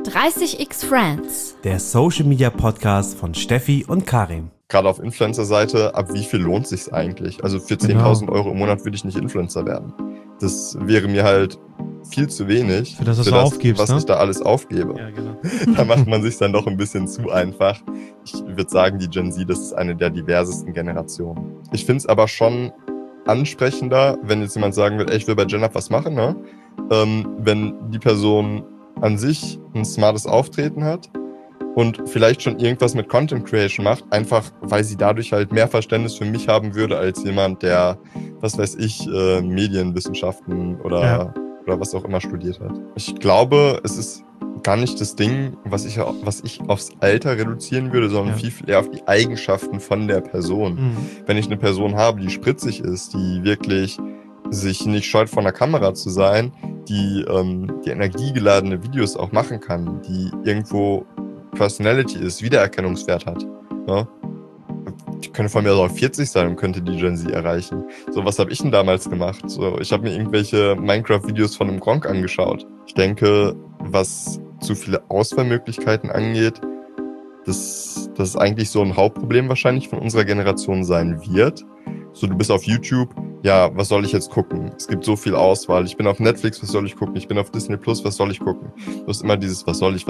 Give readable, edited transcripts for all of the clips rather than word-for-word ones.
30x Friends, der Social Media Podcast von Steffi und Karim. Gerade auf Influencer-Seite, ab wie viel lohnt sich's eigentlich? Also für 10.000 Euro im Monat würde ich nicht Influencer werden. Das wäre mir halt viel zu wenig für das, was ich da alles aufgebe. Ja, genau. Da macht man sich dann doch ein bisschen zu einfach. Ich würde sagen, die Gen Z, das ist eine der diversesten Generationen. Ich finde es aber schon ansprechender, wenn jetzt jemand sagen will, ey, ich will bei GenUp was machen, ne? Wenn die Person an sich ein smartes Auftreten hat und vielleicht schon irgendwas mit Content Creation macht, einfach weil sie dadurch halt mehr Verständnis für mich haben würde als jemand, der, was weiß ich, Medienwissenschaften oder was auch immer studiert hat. Ich glaube, es ist gar nicht das Ding, was ich aufs Alter reduzieren würde, sondern viel eher auf die Eigenschaften von der Person. Mhm. Wenn ich eine Person habe, die spritzig ist, die wirklich sich nicht scheut, vor einer Kamera zu sein, die energiegeladene Videos auch machen kann, die irgendwo Personality ist, Wiedererkennungswert hat. Ja? Die könnte von mir auch 40 sein und könnte die Gen Z erreichen. So, was habe ich denn damals gemacht? So, ich habe mir irgendwelche Minecraft-Videos von einem Gronkh angeschaut. Ich denke, was zu viele Auswahlmöglichkeiten angeht, das ist eigentlich so ein Hauptproblem wahrscheinlich von unserer Generation sein wird. So, du bist auf YouTube, ja, was soll ich jetzt gucken? Es gibt so viel Auswahl. Ich bin auf Netflix, was soll ich gucken? Ich bin auf Disney Plus, was soll ich gucken? Du hast immer dieses, was soll ich? I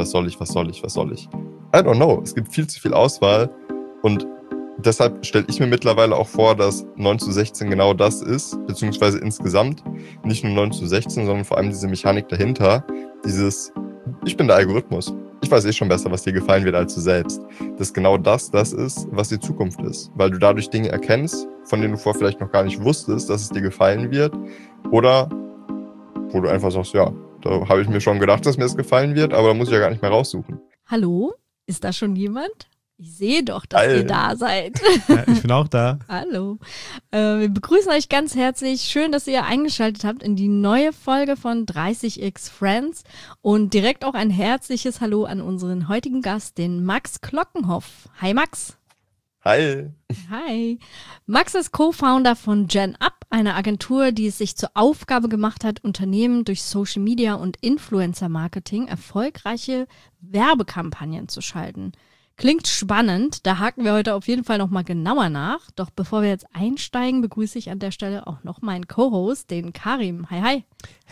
don't know. Es gibt viel zu viel Auswahl und deshalb stelle ich mir mittlerweile auch vor, dass 9:16 genau das ist, beziehungsweise insgesamt nicht nur 9:16, sondern vor allem diese Mechanik dahinter, dieses, ich bin der Algorithmus. Ich weiß eh schon besser, was dir gefallen wird als du selbst. Dass genau das ist, was die Zukunft ist. Weil du dadurch Dinge erkennst, von denen du vorher vielleicht noch gar nicht wusstest, dass es dir gefallen wird. Oder wo du einfach sagst, ja, da habe ich mir schon gedacht, dass mir das gefallen wird, aber da muss ich ja gar nicht mehr raussuchen. Hallo? Ist da schon jemand? Ich sehe doch, dass ihr da seid. Ja, ich bin auch da. Hallo. Wir begrüßen euch ganz herzlich. Schön, dass ihr eingeschaltet habt in die neue Folge von 30x Friends. Und direkt auch ein herzliches Hallo an unseren heutigen Gast, den Max Klockenhoff. Hi Max. Hi. Hi. Max ist Co-Founder von GenUp, einer Agentur, die es sich zur Aufgabe gemacht hat, Unternehmen durch Social Media und Influencer-Marketing erfolgreiche Werbekampagnen zu schalten. Klingt spannend, da haken wir heute auf jeden Fall nochmal genauer nach. Doch bevor wir jetzt einsteigen, begrüße ich an der Stelle auch noch meinen Co-Host, den Karim. Hi, hi.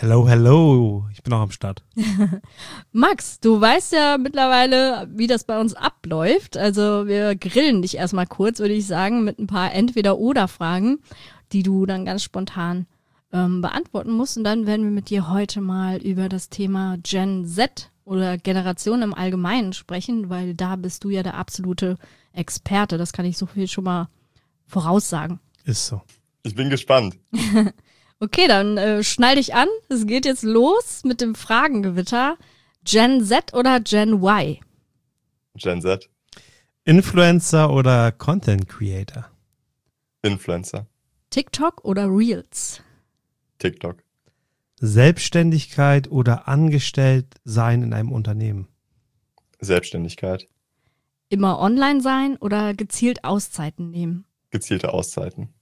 Hello. Ich bin auch am Start. Max, du weißt ja mittlerweile, wie das bei uns abläuft. Also wir grillen dich erstmal kurz, würde ich sagen, mit ein paar Entweder-Oder-Fragen, die du dann ganz spontan beantworten musst. Und dann werden wir mit dir heute mal über das Thema Gen Z oder Generation im Allgemeinen sprechen, weil da bist du ja der absolute Experte. Das kann ich so viel schon mal voraussagen. Ist so. Ich bin gespannt. Okay, dann schnall dich an. Es geht jetzt los mit dem Fragengewitter. Gen Z oder Gen Y? Gen Z. Influencer oder Content Creator? Influencer. TikTok oder Reels? TikTok. Selbstständigkeit oder angestellt sein in einem Unternehmen? Selbstständigkeit. Immer online sein oder gezielt Auszeiten nehmen? Gezielte Auszeiten.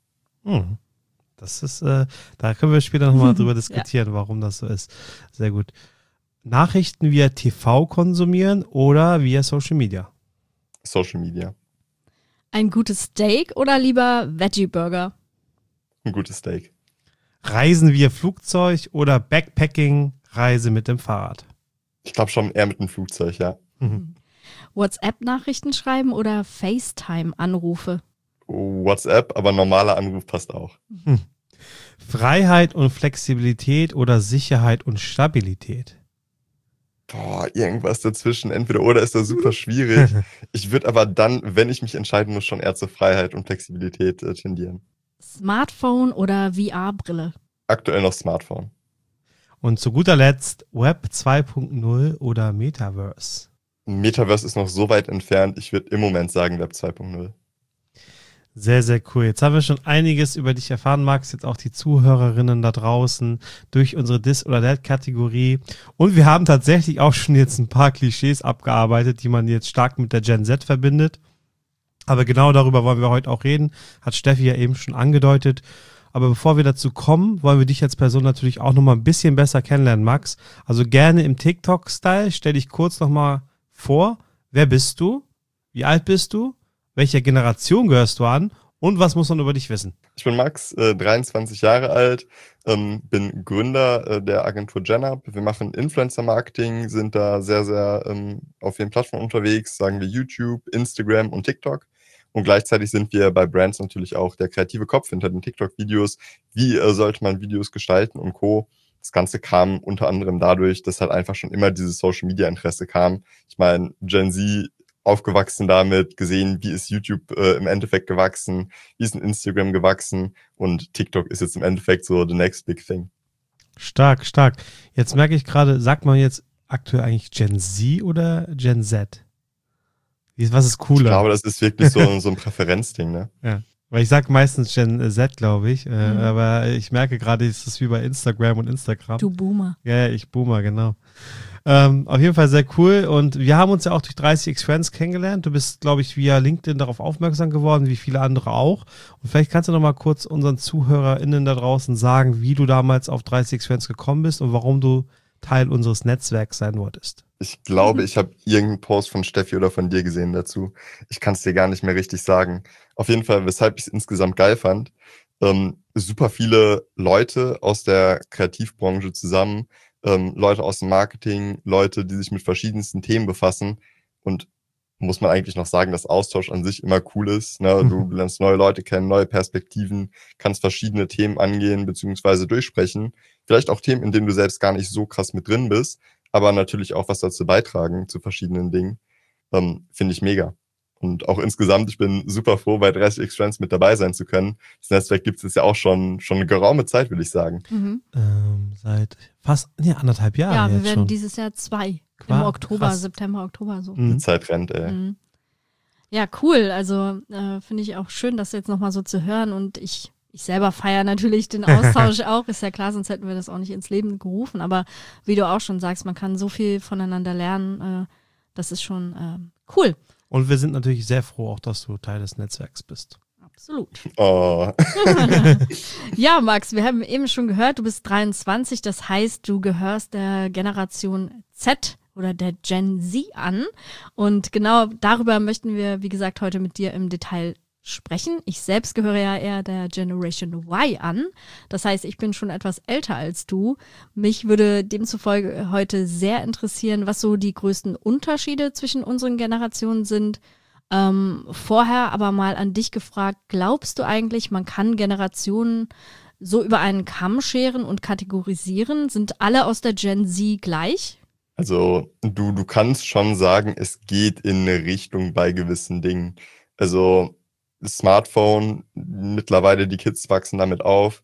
Das ist, da können wir später nochmal drüber diskutieren, warum das so ist. Sehr gut. Nachrichten via TV konsumieren oder via Social Media? Social Media. Ein gutes Steak oder lieber Veggie-Burger? Ein gutes Steak. Reisen via Flugzeug oder Backpacking-Reise mit dem Fahrrad? Ich glaube schon eher mit dem Flugzeug, ja. WhatsApp-Nachrichten schreiben oder FaceTime-Anrufe? WhatsApp, aber normaler Anruf passt auch. Freiheit und Flexibilität oder Sicherheit und Stabilität? Irgendwas dazwischen. Entweder oder ist das super schwierig. Ich würde aber dann, wenn ich mich entscheiden muss, schon eher zur Freiheit und Flexibilität tendieren. Smartphone oder VR-Brille? Aktuell noch Smartphone. Und zu guter Letzt Web 2.0 oder Metaverse? Metaverse ist noch so weit entfernt. Ich würde im Moment sagen Web 2.0. Sehr, sehr cool. Jetzt haben wir schon einiges über dich erfahren, Max, jetzt auch die Zuhörerinnen da draußen durch unsere This- oder That-Kategorie. Und wir haben tatsächlich auch schon jetzt ein paar Klischees abgearbeitet, die man jetzt stark mit der Gen Z verbindet. Aber genau darüber wollen wir heute auch reden. Hat Steffi ja eben schon angedeutet. Aber bevor wir dazu kommen, wollen wir dich als Person natürlich auch nochmal ein bisschen besser kennenlernen, Max. Also gerne im TikTok-Style. Stell dich kurz nochmal vor. Wer bist du? Wie alt bist du? Welcher Generation gehörst du an? Und was muss man über dich wissen? Ich bin Max, 23 Jahre alt, bin Gründer der Agentur GenUp. Wir machen Influencer-Marketing, sind da sehr, sehr auf vielen Plattformen unterwegs, sagen wir YouTube, Instagram und TikTok. Und gleichzeitig sind wir bei Brands natürlich auch der kreative Kopf hinter den TikTok-Videos. Wie sollte man Videos gestalten und Co. Das Ganze kam unter anderem dadurch, dass halt einfach schon immer dieses Social-Media-Interesse kam. Ich meine, Gen Z aufgewachsen damit, gesehen, wie ist YouTube im Endeffekt gewachsen, wie ist ein Instagram gewachsen und TikTok ist jetzt im Endeffekt so the next big thing. Stark, stark. Jetzt merke ich gerade, sagt man jetzt aktuell eigentlich Gen Z oder Gen Z? Was ist cooler? Ich glaube, das ist wirklich so ein Präferenzding, ne? Ja. Weil ich sage meistens Gen Z, glaube ich. Aber ich merke gerade, es ist wie bei Instagram und Instagram. Du Boomer. Ja, ich Boomer, genau. Auf jeden Fall sehr cool. Und wir haben uns ja auch durch 30x Friends kennengelernt. Du bist, glaube ich, via LinkedIn darauf aufmerksam geworden, wie viele andere auch. Und vielleicht kannst du noch mal kurz unseren ZuhörerInnen da draußen sagen, wie du damals auf 30x Friends gekommen bist und warum du Teil unseres Netzwerks sein wolltest. Ich glaube, ich habe irgendeinen Post von Steffi oder von dir gesehen dazu. Ich kann es dir gar nicht mehr richtig sagen. Auf jeden Fall, weshalb ich es insgesamt geil fand. Super viele Leute aus der Kreativbranche zusammen, Leute aus dem Marketing, Leute, die sich mit verschiedensten Themen befassen. Und muss man eigentlich noch sagen, dass Austausch an sich immer cool ist. Ne? Du lernst neue Leute kennen, neue Perspektiven, kannst verschiedene Themen angehen bzw. durchsprechen. Vielleicht auch Themen, in denen du selbst gar nicht so krass mit drin bist, aber natürlich auch was dazu beitragen zu verschiedenen Dingen. Finde ich mega. Und auch insgesamt, ich bin super froh, bei 30x Friends mit dabei sein zu können. Das Netzwerk gibt es ja auch schon eine geraume Zeit, würde ich sagen. Seit fast 1,5 Jahren. Ja, wir jetzt werden schon. dieses Jahr 2. Qua- Im Oktober, krass. September, Oktober so. Die Zeit rennt, ey. Ja, cool. Also finde ich auch schön, das jetzt nochmal so zu hören. Und ich selber feiere natürlich den Austausch auch. Ist ja klar, sonst hätten wir das auch nicht ins Leben gerufen. Aber wie du auch schon sagst, man kann so viel voneinander lernen. Das ist schon cool. Und wir sind natürlich sehr froh auch, dass du Teil des Netzwerks bist. Absolut. Oh. Ja, Max, wir haben eben schon gehört, du bist 23. Das heißt, du gehörst der Generation Z oder der Gen Z an. Und genau darüber möchten wir, wie gesagt, heute mit dir im Detail sprechen. Ich selbst gehöre ja eher der Generation Y an. Das heißt, ich bin schon etwas älter als du. Mich würde demzufolge heute sehr interessieren, was so die größten Unterschiede zwischen unseren Generationen sind. Vorher aber mal an dich gefragt, glaubst du eigentlich, man kann Generationen so über einen Kamm scheren und kategorisieren? Sind alle aus der Gen Z gleich? Also du kannst schon sagen, es geht in eine Richtung bei gewissen Dingen. Also Smartphone, mittlerweile die Kids wachsen damit auf.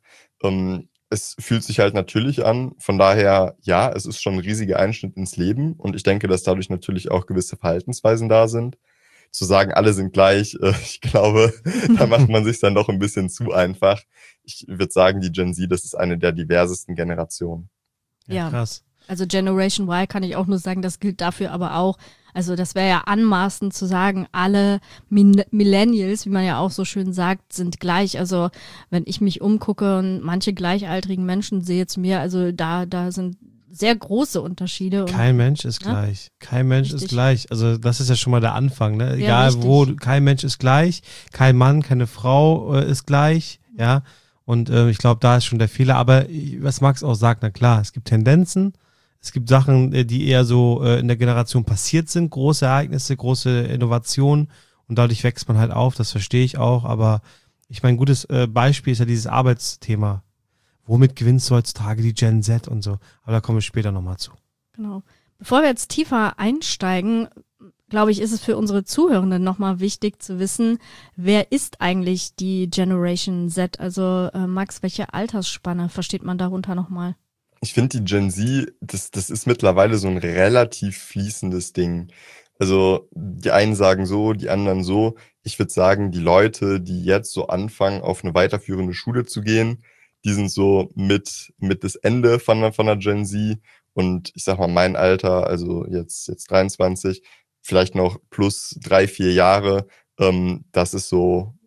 Es fühlt sich halt natürlich an. Von daher, ja, es ist schon ein riesiger Einschnitt ins Leben. Und ich denke, dass dadurch natürlich auch gewisse Verhaltensweisen da sind. Zu sagen, alle sind gleich, ich glaube, da macht man sich dann doch ein bisschen zu einfach. Ich würde sagen, die Gen Z, das ist eine der diversesten Generationen. Ja. Krass. Also Generation Y kann ich auch nur sagen, das gilt dafür aber auch. Also das wäre ja anmaßend zu sagen, alle Millennials, wie man ja auch so schön sagt, sind gleich. Also wenn ich mich umgucke und manche gleichaltrigen Menschen sehe zu mir, also da sind sehr große Unterschiede. Kein Mensch ist Ja? gleich. Kein Mensch Richtig. ist gleich. Also das ist ja schon mal der Anfang. Ne? Egal richtig. wo, kein Mensch ist gleich. Kein Mann, keine Frau ist gleich. Ja. Und ich glaube, da ist schon der Fehler. Aber was Max auch sagt, na klar, es gibt Tendenzen. Es gibt Sachen, die eher so in der Generation passiert sind. Große Ereignisse, große Innovationen. Und dadurch wächst man halt auf. Das verstehe ich auch. Aber ich meine, ein gutes Beispiel ist ja dieses Arbeitsthema. Womit gewinnst du heutzutage die Gen Z und so? Aber da kommen wir später nochmal zu. Genau. Bevor wir jetzt tiefer einsteigen, glaube ich, ist es für unsere Zuhörenden nochmal wichtig zu wissen, wer ist eigentlich die Generation Z? Also Max, welche Altersspanne versteht man darunter nochmal? Ich finde die Gen Z, das ist mittlerweile so ein relativ fließendes Ding. Also die einen sagen so, die anderen so. Ich würde sagen, die Leute, die jetzt so anfangen, auf eine weiterführende Schule zu gehen, die sind so mit das Ende von der Gen Z. Und ich sag mal, mein Alter, also jetzt 23, vielleicht noch plus 3-4 Jahre, das ist so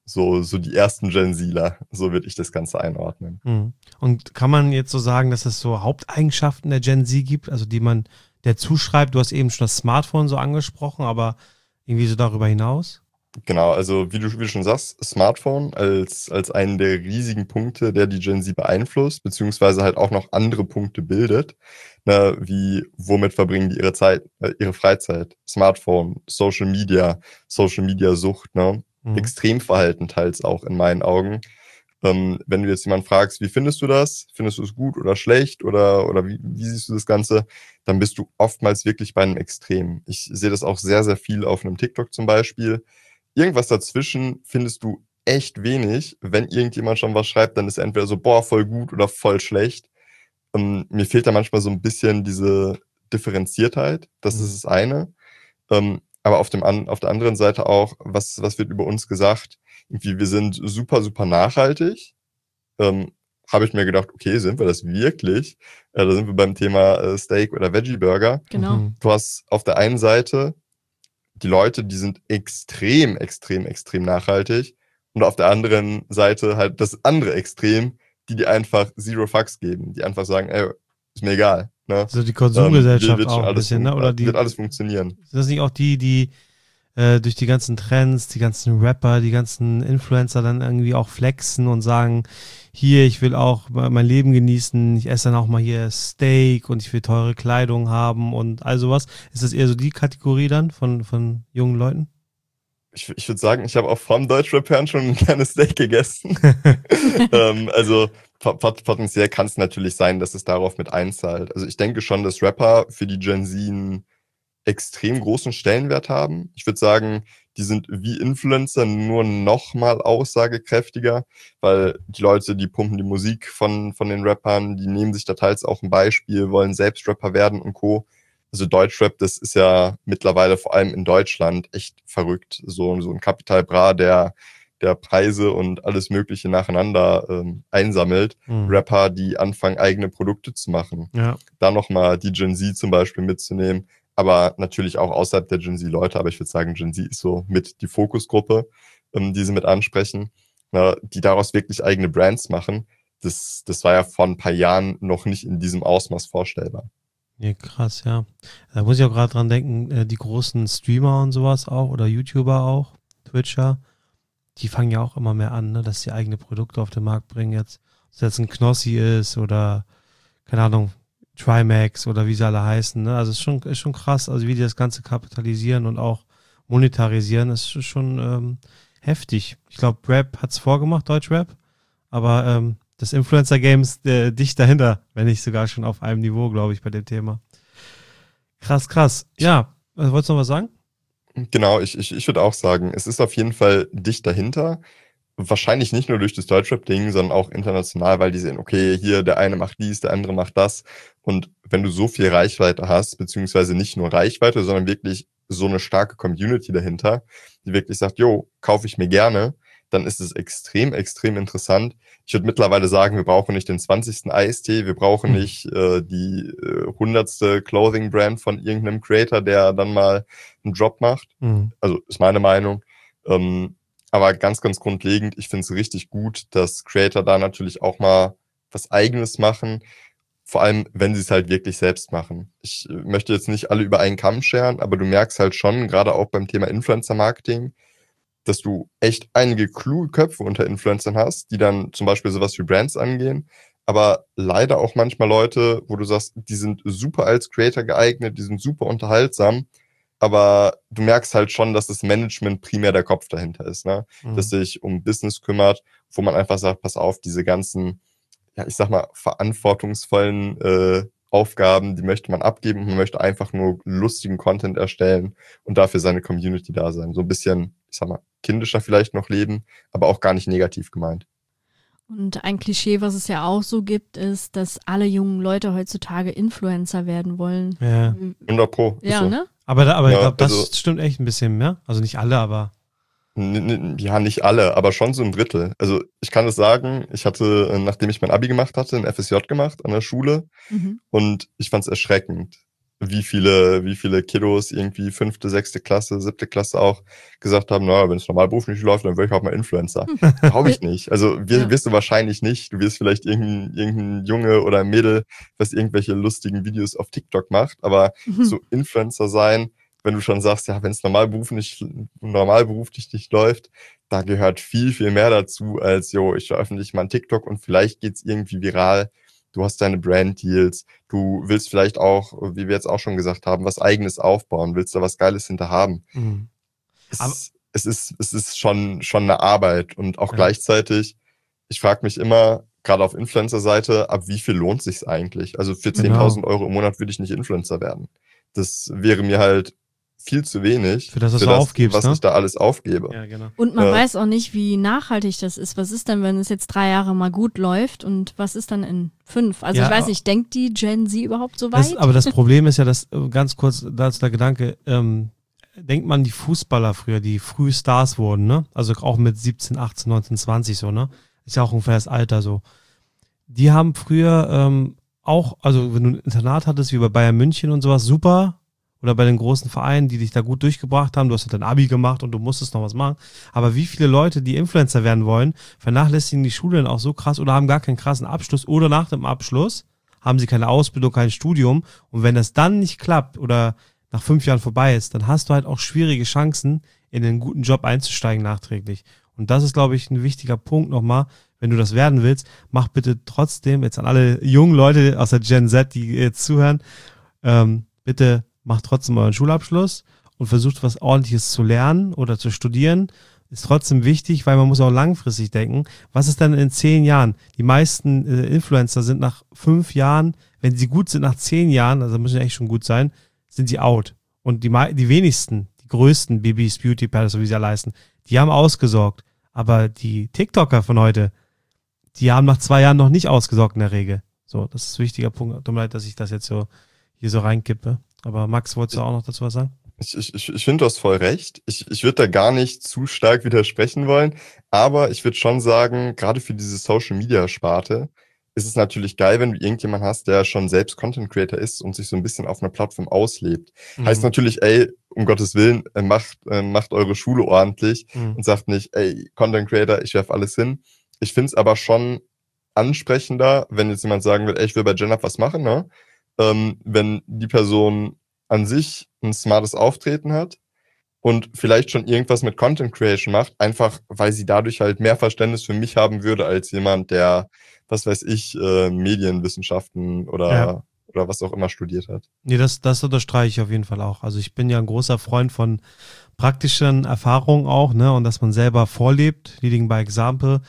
so die ersten Gen Zler, so würde ich das Ganze einordnen. Und kann man jetzt so sagen, dass es so Haupteigenschaften der Gen Z gibt, also die man der zuschreibt? Du hast eben schon das Smartphone so angesprochen, aber irgendwie so darüber hinaus? Genau, also wie du schon sagst, Smartphone als einen der riesigen Punkte, der die Gen Z beeinflusst, beziehungsweise halt auch noch andere Punkte bildet, ne, wie womit verbringen die ihre Zeit, ihre Freizeit, Smartphone, Social Media Sucht, ne, Extremverhalten teils auch in meinen Augen. Wenn du jetzt jemanden fragst, wie findest du das? Findest du es gut oder schlecht oder wie siehst du das Ganze? Dann bist du oftmals wirklich bei einem Extrem. Ich sehe das auch sehr, sehr viel auf einem TikTok zum Beispiel. Irgendwas dazwischen findest du echt wenig. Wenn irgendjemand schon was schreibt, dann ist er entweder so, boah, voll gut oder voll schlecht. Mir fehlt da manchmal so ein bisschen diese Differenziertheit. Das ist das eine. Aber auf der anderen Seite auch, was wird über uns gesagt? Irgendwie, wir sind super, super nachhaltig. Habe ich mir gedacht, okay, sind wir das wirklich? Da sind wir beim Thema Steak oder Veggie Burger. Genau. Du hast auf der einen Seite die Leute, die sind extrem, extrem, extrem nachhaltig. Und auf der anderen Seite halt das andere Extrem, die einfach Zero Fucks geben, die einfach sagen, ey, ist mir egal. Ne? Also die Konsumgesellschaft wird schon auch ein bisschen, ne? Oder wird alles funktionieren. Sind das nicht auch die durch die ganzen Trends, die ganzen Rapper, die ganzen Influencer dann irgendwie auch flexen und sagen, hier, ich will auch mein Leben genießen, ich esse dann auch mal hier Steak und ich will teure Kleidung haben und all sowas. Ist das eher so die Kategorie dann von jungen Leuten? Ich würde sagen, ich habe auch vom Deutschrap-Hören schon ein kleines Steak gegessen. Also potenziell kann es natürlich sein, dass es darauf mit einzahlt. Also ich denke schon, dass Rapper für die Gen Z einen extrem großen Stellenwert haben. Ich würde sagen, die sind wie Influencer nur noch mal aussagekräftiger, weil die Leute, die pumpen die Musik von den Rappern, die nehmen sich da teils auch ein Beispiel, wollen selbst Rapper werden und Co. Also Deutschrap, das ist ja mittlerweile vor allem in Deutschland echt verrückt. So ein Capital Bra, der Preise und alles Mögliche nacheinander einsammelt. Rapper, die anfangen, eigene Produkte zu machen. Ja. Da nochmal die Gen Z zum Beispiel mitzunehmen. Aber natürlich auch außerhalb der Gen Z Leute. Aber ich würde sagen, Gen Z ist so mit die Fokusgruppe, die sie mit ansprechen, die daraus wirklich eigene Brands machen. Das war ja vor ein paar Jahren noch nicht in diesem Ausmaß vorstellbar. Ja, krass, ja. Da muss ich auch gerade dran denken, die großen Streamer und sowas auch oder YouTuber auch, Twitcher, die fangen ja auch immer mehr an, ne, dass sie eigene Produkte auf den Markt bringen jetzt. Ob es jetzt ein Knossi ist oder, keine Ahnung, Trimax oder wie sie alle heißen. Ne? Also es ist schon krass, also wie die das Ganze kapitalisieren und auch monetarisieren, ist schon heftig. Ich glaube, Rap hat's vorgemacht, Deutschrap, aber das Influencer-Game ist dicht dahinter, wenn nicht sogar schon auf einem Niveau, glaube ich, bei dem Thema. Krass. Ja, wolltest du noch was sagen? Genau, ich würde auch sagen, es ist auf jeden Fall dicht dahinter. Wahrscheinlich nicht nur durch das Deutschrap-Ding, sondern auch international, weil die sehen, okay, hier der eine macht dies, der andere macht das. Und wenn du so viel Reichweite hast, beziehungsweise nicht nur Reichweite, sondern wirklich so eine starke Community dahinter, die wirklich sagt, jo, kaufe ich mir gerne, dann ist es extrem, extrem interessant. Ich würde mittlerweile sagen, wir brauchen nicht den 20. Eistee, wir brauchen nicht die 100. Clothing-Brand von irgendeinem Creator, der dann mal einen Drop macht. Also ist meine Meinung. Aber ganz, ganz grundlegend, ich finde es richtig gut, dass Creator da natürlich auch mal was Eigenes machen. Vor allem, wenn sie es halt wirklich selbst machen. Ich möchte jetzt nicht alle über einen Kamm scheren, aber du merkst halt schon, gerade auch beim Thema Influencer-Marketing, dass du echt einige kluge Köpfe unter Influencern hast, die dann zum Beispiel sowas wie Brands angehen, aber leider auch manchmal Leute, wo du sagst, die sind super als Creator geeignet, die sind super unterhaltsam, aber du merkst halt schon, dass das Management primär der Kopf dahinter ist, ne? Dass sich um Business kümmert, wo man einfach sagt, pass auf, diese ganzen, ja, ich sag mal, verantwortungsvollen Aufgaben, die möchte man abgeben und man möchte einfach nur lustigen Content erstellen und dafür seine Community da sein. So ein bisschen, ich sag mal, kindischer vielleicht noch leben, aber auch gar nicht negativ gemeint. Und ein Klischee, was es ja auch so gibt, ist, dass alle jungen Leute heutzutage Influencer werden wollen. Ja. 100%. Ja, so. Ne? Aber Ja, ich glaube, das also- stimmt echt ein bisschen mehr. Also nicht alle, aber Ja, nicht alle, aber schon so ein Drittel. Also ich kann es sagen, ich hatte, nachdem ich mein Abi gemacht hatte, ein FSJ gemacht an der Schule Mhm. und ich fand es erschreckend. wie viele Kiddos irgendwie 5., 6. Klasse, 7. Klasse auch gesagt haben, naja, wenn es normal beruflich läuft, dann werde ich auch mal Influencer. Glaube ich nicht. Also wirst du wahrscheinlich nicht. Du wirst vielleicht irgendein Junge oder ein Mädel, was irgendwelche lustigen Videos auf TikTok macht, aber so Influencer sein, wenn du schon sagst, ja, wenn es normal beruflich nicht läuft, da gehört viel, viel mehr dazu als, ich veröffentliche mal ein TikTok und vielleicht geht's irgendwie viral. Du hast deine Brand-Deals, du willst vielleicht auch, wie wir jetzt auch schon gesagt haben, was Eigenes aufbauen, willst da was Geiles hinter haben. Mhm. Es ist schon eine Arbeit und auch gleichzeitig, ich frage mich immer, gerade auf Influencer-Seite, ab wie viel lohnt sich's eigentlich? Also für 10.000 Euro im Monat würde ich nicht Influencer werden. Das wäre mir halt viel zu wenig für das, was du aufgibst, was ich da alles aufgebe. Ja, genau. Und man weiß auch nicht, wie nachhaltig das ist. Was ist denn, wenn es jetzt 3 Jahre mal gut läuft und was ist dann in 5? Also ich weiß nicht, denkt die Gen Z überhaupt so weit? Aber das Problem ist ja, dass, ganz kurz dazu der Gedanke, denkt man die Fußballer früher, die früh Stars wurden, ne? Also auch mit 17, 18, 19, 20 so, ne? Ist ja auch ungefähr das Alter so. Die haben früher auch, also wenn du ein Internat hattest, wie bei Bayern München und sowas, super. Oder bei den großen Vereinen, die dich da gut durchgebracht haben, du hast dein Abi gemacht und du musstest noch was machen. Aber wie viele Leute, die Influencer werden wollen, vernachlässigen die Schule dann auch so krass oder haben gar keinen krassen Abschluss oder nach dem Abschluss haben sie keine Ausbildung, kein Studium. Und wenn das dann nicht klappt oder nach 5 Jahren vorbei ist, dann hast du halt auch schwierige Chancen, in einen guten Job einzusteigen nachträglich. Und das ist, glaube ich, ein wichtiger Punkt nochmal. Wenn du das werden willst, mach bitte trotzdem, jetzt an alle jungen Leute aus der Gen Z, die jetzt zuhören, bitte macht trotzdem euren Schulabschluss und versucht was Ordentliches zu lernen oder zu studieren. Ist trotzdem wichtig, weil man muss auch langfristig denken. Was ist denn in 10 Jahren? Die meisten Influencer sind nach 5 Jahren, wenn sie gut sind, nach 10 Jahren, also müssen ja echt schon gut sein, sind sie out. Und die wenigsten, die größten Bibis, Beauty Palace, so wie sie ja leisten, die haben ausgesorgt. Aber die TikToker von heute, die haben nach 2 Jahren noch nicht ausgesorgt in der Regel. So, das ist ein wichtiger Punkt. Tut mir leid, dass ich das jetzt so hier so reinkippe. Aber Max, wolltest du auch noch dazu was sagen? Ich finde, du hast voll recht. Ich würde da gar nicht zu stark widersprechen wollen, aber ich würde schon sagen, gerade für diese Social-Media-Sparte ist es natürlich geil, wenn du irgendjemanden hast, der schon selbst Content-Creator ist und sich so ein bisschen auf einer Plattform auslebt. Heißt natürlich, um Gottes Willen, macht eure Schule ordentlich und sagt nicht, Content-Creator, ich werf alles hin. Ich finde es aber schon ansprechender, wenn jetzt jemand sagen will, ich will bei GenUp was machen, ne? Wenn die Person an sich ein smartes Auftreten hat und vielleicht schon irgendwas mit Content Creation macht, einfach weil sie dadurch halt mehr Verständnis für mich haben würde als jemand, der, was weiß ich, Medienwissenschaften oder was auch immer studiert hat. Nee, das unterstreiche ich auf jeden Fall auch. Also ich bin ja ein großer Freund von praktischen Erfahrungen auch, ne, und dass man selber vorlebt, leading by example.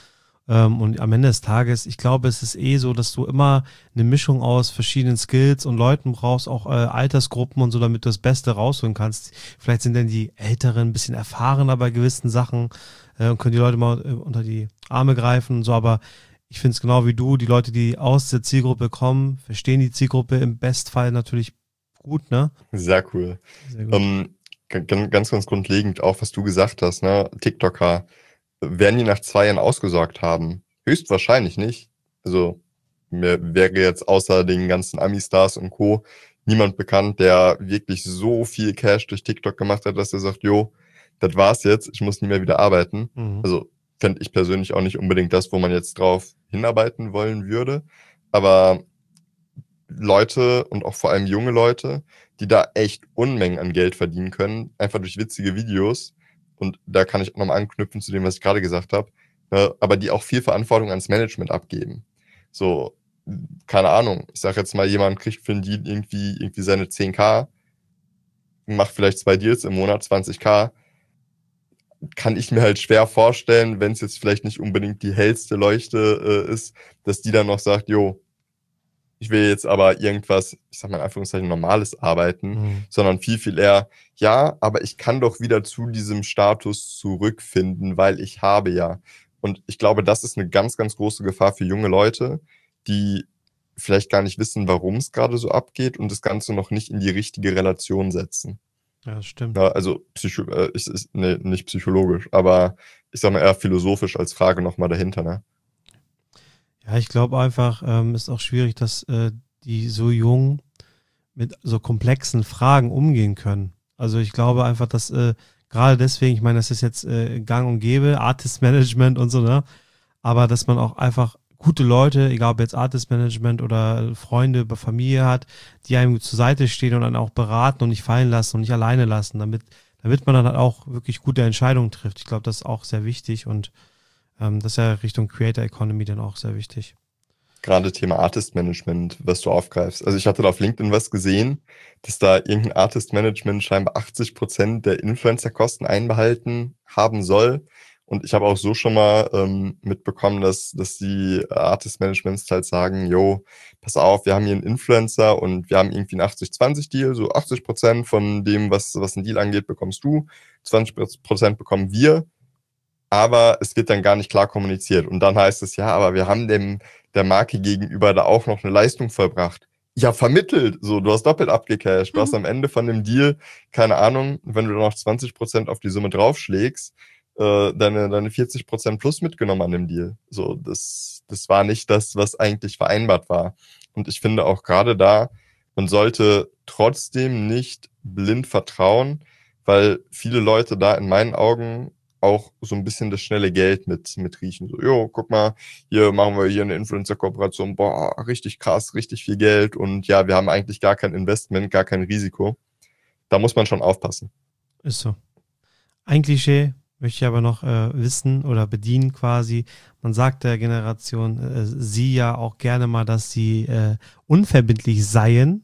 Und am Ende des Tages, ich glaube, es ist so, dass du immer eine Mischung aus verschiedenen Skills und Leuten brauchst, auch Altersgruppen und so, damit du das Beste rausholen kannst. Vielleicht sind dann die Älteren ein bisschen erfahrener bei gewissen Sachen und können die Leute mal unter die Arme greifen und so, aber ich finde es genau wie du, die Leute, die aus der Zielgruppe kommen, verstehen die Zielgruppe im Bestfall natürlich gut, ne? Sehr cool. Sehr gut. Ganz grundlegend auch, was du gesagt hast, ne? TikToker, werden die nach 2 Jahren ausgesorgt haben? Höchstwahrscheinlich nicht. Also mir wäre jetzt außer den ganzen Ami-Stars und Co. niemand bekannt, der wirklich so viel Cash durch TikTok gemacht hat, dass er sagt, das war's jetzt, ich muss nie mehr wieder arbeiten. Also fände ich persönlich auch nicht unbedingt das, wo man jetzt drauf hinarbeiten wollen würde. Aber Leute und auch vor allem junge Leute, die da echt Unmengen an Geld verdienen können, einfach durch witzige Videos. Und da kann ich auch nochmal anknüpfen zu dem, was ich gerade gesagt habe, aber die auch viel Verantwortung ans Management abgeben. So, keine Ahnung, ich sag jetzt mal, jemand kriegt für einen Deal irgendwie seine 10.000, macht vielleicht 2 Deals im Monat, 20.000, kann ich mir halt schwer vorstellen, wenn es jetzt vielleicht nicht unbedingt die hellste Leuchte ist, dass die dann noch sagt, ich will jetzt aber irgendwas, ich sag mal in Anführungszeichen, normales arbeiten, sondern viel, viel eher, aber ich kann doch wieder zu diesem Status zurückfinden, weil ich habe ja. Und ich glaube, das ist eine ganz, ganz große Gefahr für junge Leute, die vielleicht gar nicht wissen, warum es gerade so abgeht und das Ganze noch nicht in die richtige Relation setzen. Ja, das stimmt. Ja, also nicht psychologisch, aber ich sag mal eher philosophisch als Frage nochmal dahinter, ne? Ja, ich glaube einfach, ist auch schwierig, dass die so jung mit so komplexen Fragen umgehen können. Also ich glaube einfach, dass gerade deswegen, ich meine, das ist jetzt gang und gäbe, Artist Management und so, ne? Aber dass man auch einfach gute Leute, egal ob jetzt Artist Management oder Freunde, Familie hat, die einem zur Seite stehen und dann auch beraten und nicht fallen lassen und nicht alleine lassen, damit man dann halt auch wirklich gute Entscheidungen trifft. Ich glaube, das ist auch sehr wichtig und das ist ja Richtung Creator Economy dann auch sehr wichtig. Gerade Thema Artist Management, was du aufgreifst. Also ich hatte da auf LinkedIn was gesehen, dass da irgendein Artist Management scheinbar 80% der Influencer-Kosten einbehalten haben soll. Und ich habe auch so schon mal mitbekommen, dass die Artist Managements halt sagen, yo, pass auf, wir haben hier einen Influencer und wir haben irgendwie einen 80-20-Deal, so 80% von dem, was ein Deal angeht, bekommst du, 20% bekommen wir, aber es wird dann gar nicht klar kommuniziert. Und dann heißt es, ja, aber wir haben der Marke gegenüber da auch noch eine Leistung vollbracht. Ja, vermittelt. So, du hast doppelt abgecasht. Du hast am Ende von dem Deal, keine Ahnung, wenn du noch 20% auf die Summe draufschlägst, deine 40% plus mitgenommen an dem Deal. So, das war nicht das, was eigentlich vereinbart war. Und ich finde auch gerade da, man sollte trotzdem nicht blind vertrauen, weil viele Leute da in meinen Augen auch so ein bisschen das schnelle Geld mit riechen. So, jo, guck mal, hier machen wir hier eine Influencer-Kooperation, boah, richtig krass, richtig viel Geld und ja, wir haben eigentlich gar kein Investment, gar kein Risiko. Da muss man schon aufpassen. Ist so. Ein Klischee möchte ich aber noch wissen oder bedienen quasi. Man sagt der Generation sie ja auch gerne mal, dass sie unverbindlich seien.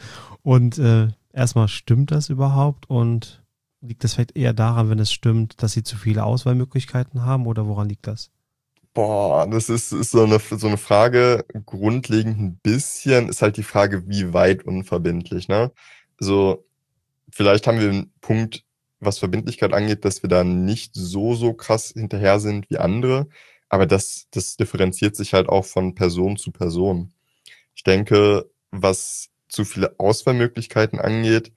Und erstmal, stimmt das überhaupt? Und liegt das vielleicht eher daran, wenn es stimmt, dass sie zu viele Auswahlmöglichkeiten haben oder woran liegt das? Boah, das ist so eine Frage, grundlegend ein bisschen, ist halt die Frage, wie weit unverbindlich, ne? Also, vielleicht haben wir einen Punkt, was Verbindlichkeit angeht, dass wir da nicht so krass hinterher sind wie andere, aber das differenziert sich halt auch von Person zu Person. Ich denke, was zu viele Auswahlmöglichkeiten angeht,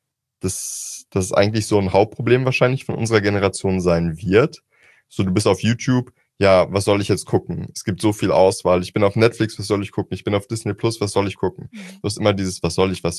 das ist eigentlich so ein Hauptproblem wahrscheinlich von unserer Generation sein wird. So, du bist auf YouTube, ja, was soll ich jetzt gucken? Es gibt so viel Auswahl. Ich bin auf Netflix, was soll ich gucken? Ich bin auf Disney Plus, was soll ich gucken? Du hast immer dieses, was soll ich? I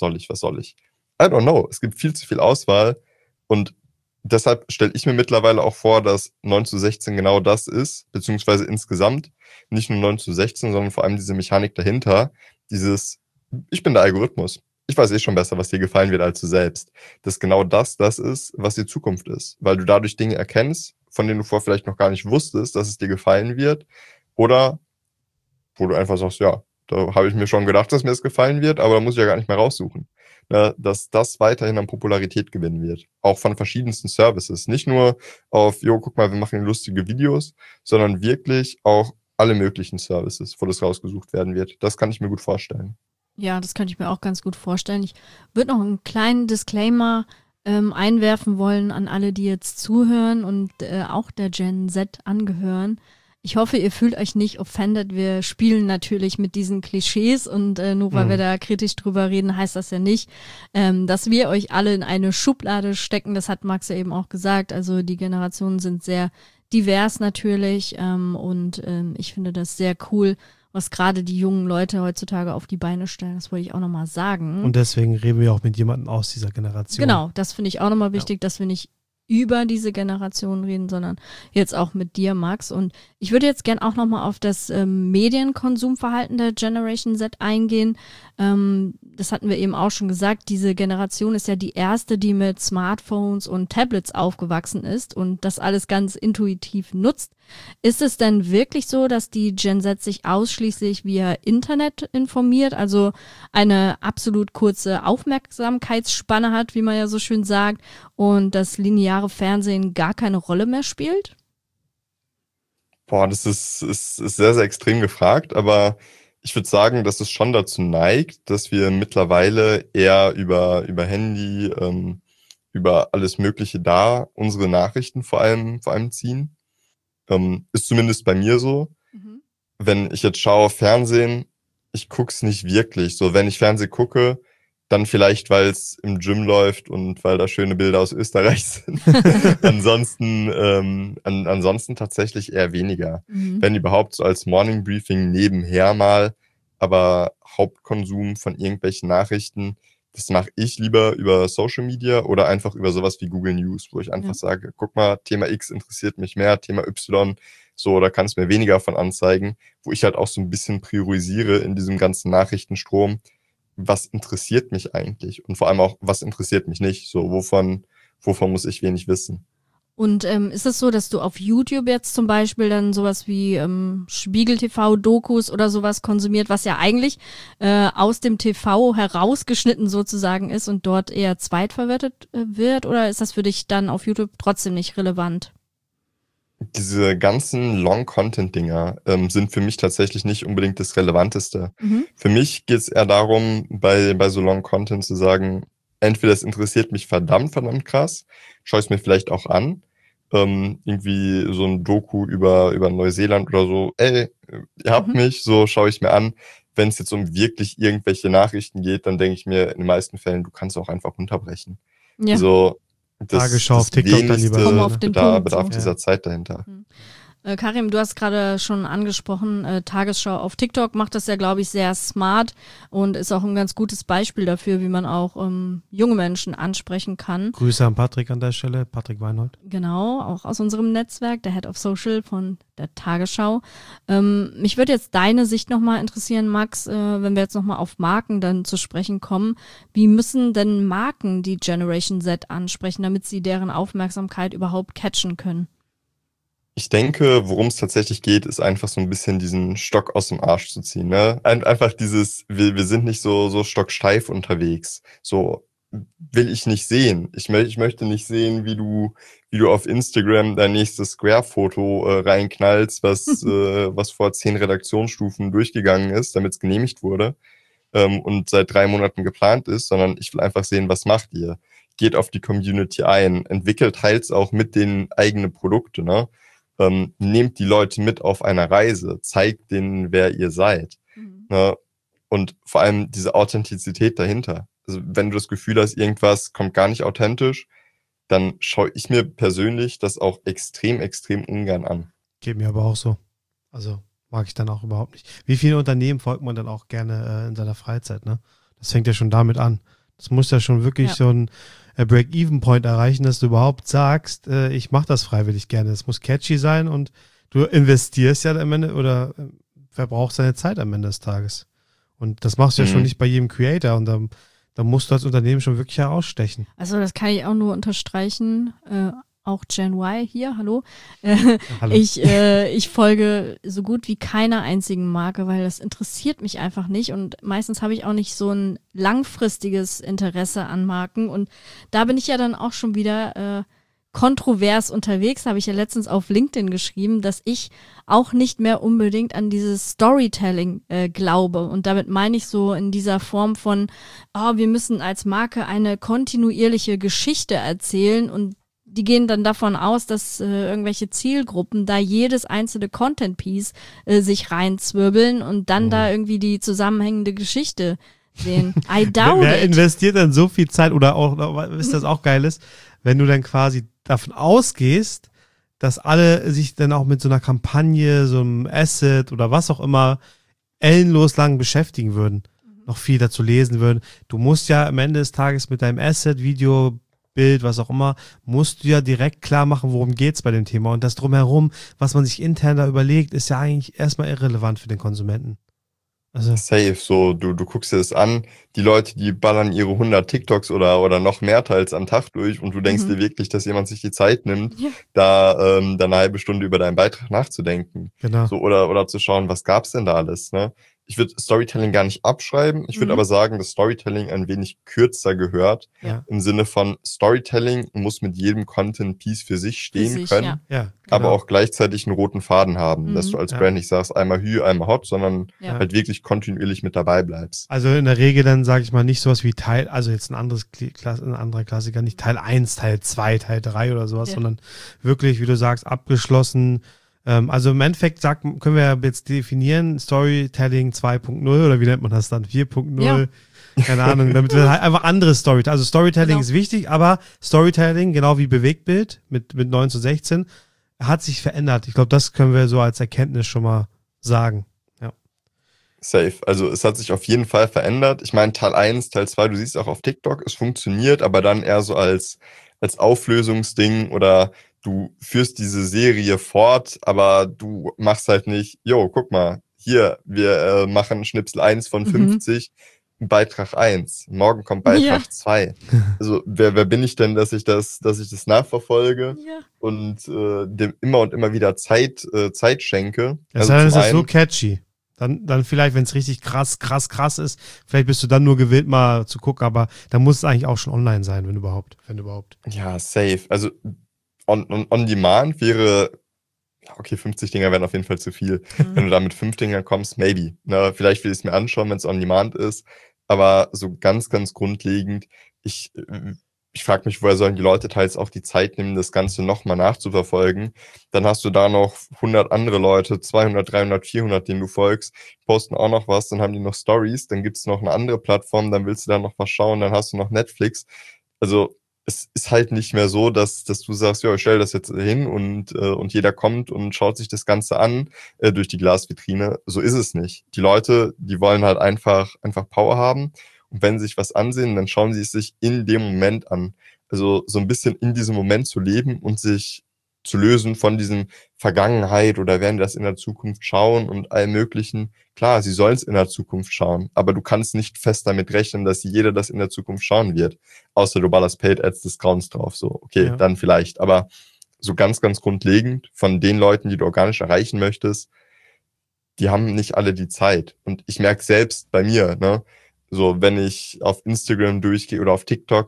don't know. Es gibt viel zu viel Auswahl und deshalb stelle ich mir mittlerweile auch vor, dass 9:16 genau das ist, beziehungsweise insgesamt nicht nur 9:16, sondern vor allem diese Mechanik dahinter, dieses, ich bin der Algorithmus. Ich weiß schon besser, was dir gefallen wird als du selbst. Dass genau das ist, was die Zukunft ist. Weil du dadurch Dinge erkennst, von denen du vorher vielleicht noch gar nicht wusstest, dass es dir gefallen wird. Oder wo du einfach sagst, ja, da habe ich mir schon gedacht, dass mir das gefallen wird, aber da muss ich ja gar nicht mehr raussuchen. Dass das weiterhin an Popularität gewinnen wird. Auch von verschiedensten Services. Nicht nur auf, jo, guck mal, wir machen lustige Videos, sondern wirklich auch alle möglichen Services, wo das rausgesucht werden wird. Das kann ich mir gut vorstellen. Ja, das könnte ich mir auch ganz gut vorstellen. Ich würde noch einen kleinen Disclaimer einwerfen wollen an alle, die jetzt zuhören und auch der Gen Z angehören. Ich hoffe, ihr fühlt euch nicht offended. Wir spielen natürlich mit diesen Klischees und nur weil wir da kritisch drüber reden, heißt das ja nicht, dass wir euch alle in eine Schublade stecken. Das hat Max ja eben auch gesagt. Also die Generationen sind sehr divers natürlich und ich finde das sehr cool, was gerade die jungen Leute heutzutage auf die Beine stellen. Das wollte ich auch nochmal sagen. Und deswegen reden wir auch mit jemandem aus dieser Generation. Genau, das finde ich auch nochmal wichtig, dass wir nicht über diese Generation reden, sondern jetzt auch mit dir, Max. Und ich würde jetzt gern auch nochmal auf das Medienkonsumverhalten der Generation Z eingehen. Das hatten wir eben auch schon gesagt. Diese Generation ist ja die erste, die mit Smartphones und Tablets aufgewachsen ist und das alles ganz intuitiv nutzt. Ist es denn wirklich so, dass die Gen Z sich ausschließlich via Internet informiert, also eine absolut kurze Aufmerksamkeitsspanne hat, wie man ja so schön sagt, und das lineare Fernsehen gar keine Rolle mehr spielt? Boah, das ist sehr, sehr extrem gefragt, aber ich würde sagen, dass es schon dazu neigt, dass wir mittlerweile eher über Handy, über alles Mögliche da unsere Nachrichten vor allem ziehen. Ist zumindest bei mir so. Wenn ich jetzt schaue, Fernsehen, ich guck's nicht wirklich. So, wenn ich Fernsehen gucke, dann vielleicht, weil es im Gym läuft und weil da schöne Bilder aus Österreich sind. Ansonsten tatsächlich eher weniger. Wenn überhaupt so als Morning Briefing nebenher mal. aber Hauptkonsum von irgendwelchen Nachrichten, das mache ich lieber über Social Media oder einfach über sowas wie Google News, wo ich einfach sage, guck mal, Thema X interessiert mich mehr, Thema Y, so, da kann es mir weniger von anzeigen, wo ich halt auch so ein bisschen priorisiere in diesem ganzen Nachrichtenstrom, was interessiert mich eigentlich und vor allem auch, was interessiert mich nicht, so, wovon muss ich wenig wissen. Und ist es so, dass du auf YouTube jetzt zum Beispiel dann sowas wie Spiegel-TV-Dokus oder sowas konsumiert, was ja eigentlich aus dem TV herausgeschnitten sozusagen ist und dort eher zweitverwertet wird? Oder ist das für dich dann auf YouTube trotzdem nicht relevant? Diese ganzen Long-Content-Dinger sind für mich tatsächlich nicht unbedingt das Relevanteste. Für mich geht es eher darum, bei so Long-Content zu sagen, entweder es interessiert mich verdammt krass, schaue ich es mir vielleicht auch an, irgendwie so ein Doku über Neuseeland oder so, ey, ihr habt mich, so schaue ich mir an. Wenn es jetzt um wirklich irgendwelche Nachrichten geht, dann denke ich mir in den meisten Fällen, du kannst auch einfach runterbrechen. Ja. So, Tagesschau auf TikTok dann lieber. Komm auf den Punkt, bedarf so. dieser Zeit dahinter. Karim, du hast gerade schon angesprochen, Tagesschau auf TikTok macht das ja, glaube ich, sehr smart und ist auch ein ganz gutes Beispiel dafür, wie man auch junge Menschen ansprechen kann. Grüße an Patrick an der Stelle, Patrick Weinhold. Genau, auch aus unserem Netzwerk, der Head of Social von der Tagesschau. Mich würde jetzt deine Sicht nochmal interessieren, Max, wenn wir jetzt nochmal auf Marken dann zu sprechen kommen. Wie müssen denn Marken die Generation Z ansprechen, damit sie deren Aufmerksamkeit überhaupt catchen können? Ich denke, worum es tatsächlich geht, ist einfach so ein bisschen diesen Stock aus dem Arsch zu ziehen. Ne? Einfach dieses, wir sind nicht so stocksteif unterwegs. So will ich nicht sehen. Ich möchte nicht sehen, wie du auf Instagram dein nächstes Square-Foto reinknallst, was vor 10 Redaktionsstufen durchgegangen ist, damit es genehmigt wurde und seit 3 Monaten geplant ist, sondern ich will einfach sehen, was macht ihr? Geht auf die Community ein, entwickelt teils auch mit den eigenen Produkte, ne? Nehmt die Leute mit auf einer Reise, zeigt denen, wer ihr seid. Ne? Und vor allem diese Authentizität dahinter. Also wenn du das Gefühl hast, irgendwas kommt gar nicht authentisch, dann schaue ich mir persönlich das auch extrem, extrem ungern an. Geht mir aber auch so. Also mag ich dann auch überhaupt nicht. Wie viele Unternehmen folgt man dann auch gerne in seiner Freizeit, ne? Das fängt ja schon damit an. Das muss ja schon wirklich so ein Break-Even-Point erreichen, dass du überhaupt sagst, ich mache das freiwillig gerne. Es muss catchy sein und du investierst ja am Ende oder verbrauchst deine Zeit am Ende des Tages. Und das machst du ja schon nicht bei jedem Creator und da musst du als Unternehmen schon wirklich herausstechen. Also das kann ich auch nur unterstreichen. Auch Gen Y hier, hallo. Hallo. Ich folge so gut wie keiner einzigen Marke, weil das interessiert mich einfach nicht und meistens habe ich auch nicht so ein langfristiges Interesse an Marken und da bin ich ja dann auch schon wieder kontrovers unterwegs, habe ich ja letztens auf LinkedIn geschrieben, dass ich auch nicht mehr unbedingt an dieses Storytelling glaube und damit meine ich so in dieser Form von, wir müssen als Marke eine kontinuierliche Geschichte erzählen und die gehen dann davon aus, dass irgendwelche Zielgruppen da jedes einzelne Content-Piece sich reinzwirbeln und dann da irgendwie die zusammenhängende Geschichte sehen. I doubt Wer it. investiert dann so viel Zeit oder auch, was das auch geil ist, wenn du dann quasi davon ausgehst, dass alle sich dann auch mit so einer Kampagne, so einem Asset oder was auch immer ellenlos lang beschäftigen würden, noch viel dazu lesen würden. Du musst ja am Ende des Tages mit deinem Asset, Video, Bild, was auch immer, musst du ja direkt klar machen, worum geht's bei dem Thema. Und das Drumherum, was man sich intern da überlegt, ist ja eigentlich erstmal irrelevant für den Konsumenten. Also Safe, so, du guckst dir das an, die Leute, die ballern ihre 100 TikToks oder noch mehr teils am Tag durch und du denkst dir wirklich, dass jemand sich die Zeit nimmt, da eine halbe Stunde über deinen Beitrag nachzudenken. genau. So, oder zu schauen, was gab's denn da alles, ne? Ich würde Storytelling gar nicht abschreiben. Ich würde aber sagen, dass Storytelling ein wenig kürzer gehört. Ja. Im Sinne von Storytelling muss mit jedem Content-Piece für sich stehen können, Ja, genau. aber auch gleichzeitig einen roten Faden haben, dass du als Brand nicht sagst, einmal Hü, einmal Hot, sondern halt wirklich kontinuierlich mit dabei bleibst. Also in der Regel dann, sage ich mal, nicht sowas wie also jetzt ein anderer Klassiker, nicht Teil 1, Teil 2, Teil 3 oder sowas, sondern wirklich, wie du sagst, abgeschlossen. Also im Endeffekt können wir jetzt definieren, Storytelling 2.0 oder wie nennt man das dann? 4.0? Ja. Keine Ahnung, damit wir halt einfach andere Storytelling. Also Storytelling ist wichtig, aber Storytelling, genau wie Bewegtbild mit 9:16, hat sich verändert. Ich glaube, das können wir so als Erkenntnis schon mal sagen. Ja. Safe. Also es hat sich auf jeden Fall verändert. Ich meine, Teil 1, Teil 2, du siehst auch auf TikTok, es funktioniert, aber dann eher so als Auflösungsding oder du führst diese Serie fort, aber du machst halt nicht, jo, guck mal, hier, wir machen Schnipsel 1 von 50, Beitrag 1, morgen kommt Beitrag 2. Also wer bin ich denn, dass ich das nachverfolge und dem immer und immer wieder Zeit schenke? Das Also ist so catchy. Dann vielleicht, wenn es richtig krass ist, vielleicht bist du dann nur gewillt, mal zu gucken, aber dann muss es eigentlich auch schon online sein, wenn überhaupt. Ja, safe. Also on demand wäre, okay, 50 Dinger wären auf jeden Fall zu viel. Wenn du da mit 5 Dingern kommst, maybe. Na, vielleicht will ich es mir anschauen, wenn es on demand ist. Aber so ganz, ganz grundlegend, ich frage mich, woher sollen die Leute teils auch die Zeit nehmen, das Ganze nochmal nachzuverfolgen. Dann hast du da noch 100 andere Leute, 200, 300, 400, denen du folgst, posten auch noch was, dann haben die noch Stories, dann gibt's noch eine andere Plattform, dann willst du da noch was schauen, dann hast du noch Netflix. Also es ist halt nicht mehr so, dass du sagst, ja, ich stelle das jetzt hin und jeder kommt und schaut sich das Ganze an durch die Glasvitrine. So ist es nicht. Die Leute, die wollen halt einfach Power haben. Und wenn sie sich was ansehen, dann schauen sie es sich in dem Moment an. Also so ein bisschen in diesem Moment zu leben und sich zu lösen von diesem Vergangenheit oder werden das in der Zukunft schauen und allem Möglichen. Klar, sie sollen es in der Zukunft schauen, aber du kannst nicht fest damit rechnen, dass jeder das in der Zukunft schauen wird. Außer du ballerst Paid Ads des Grauens drauf. So, okay, dann vielleicht. Aber so ganz, ganz grundlegend von den Leuten, die du organisch erreichen möchtest, die haben nicht alle die Zeit. Und ich merke selbst bei mir, ne, so wenn ich auf Instagram durchgehe oder auf TikTok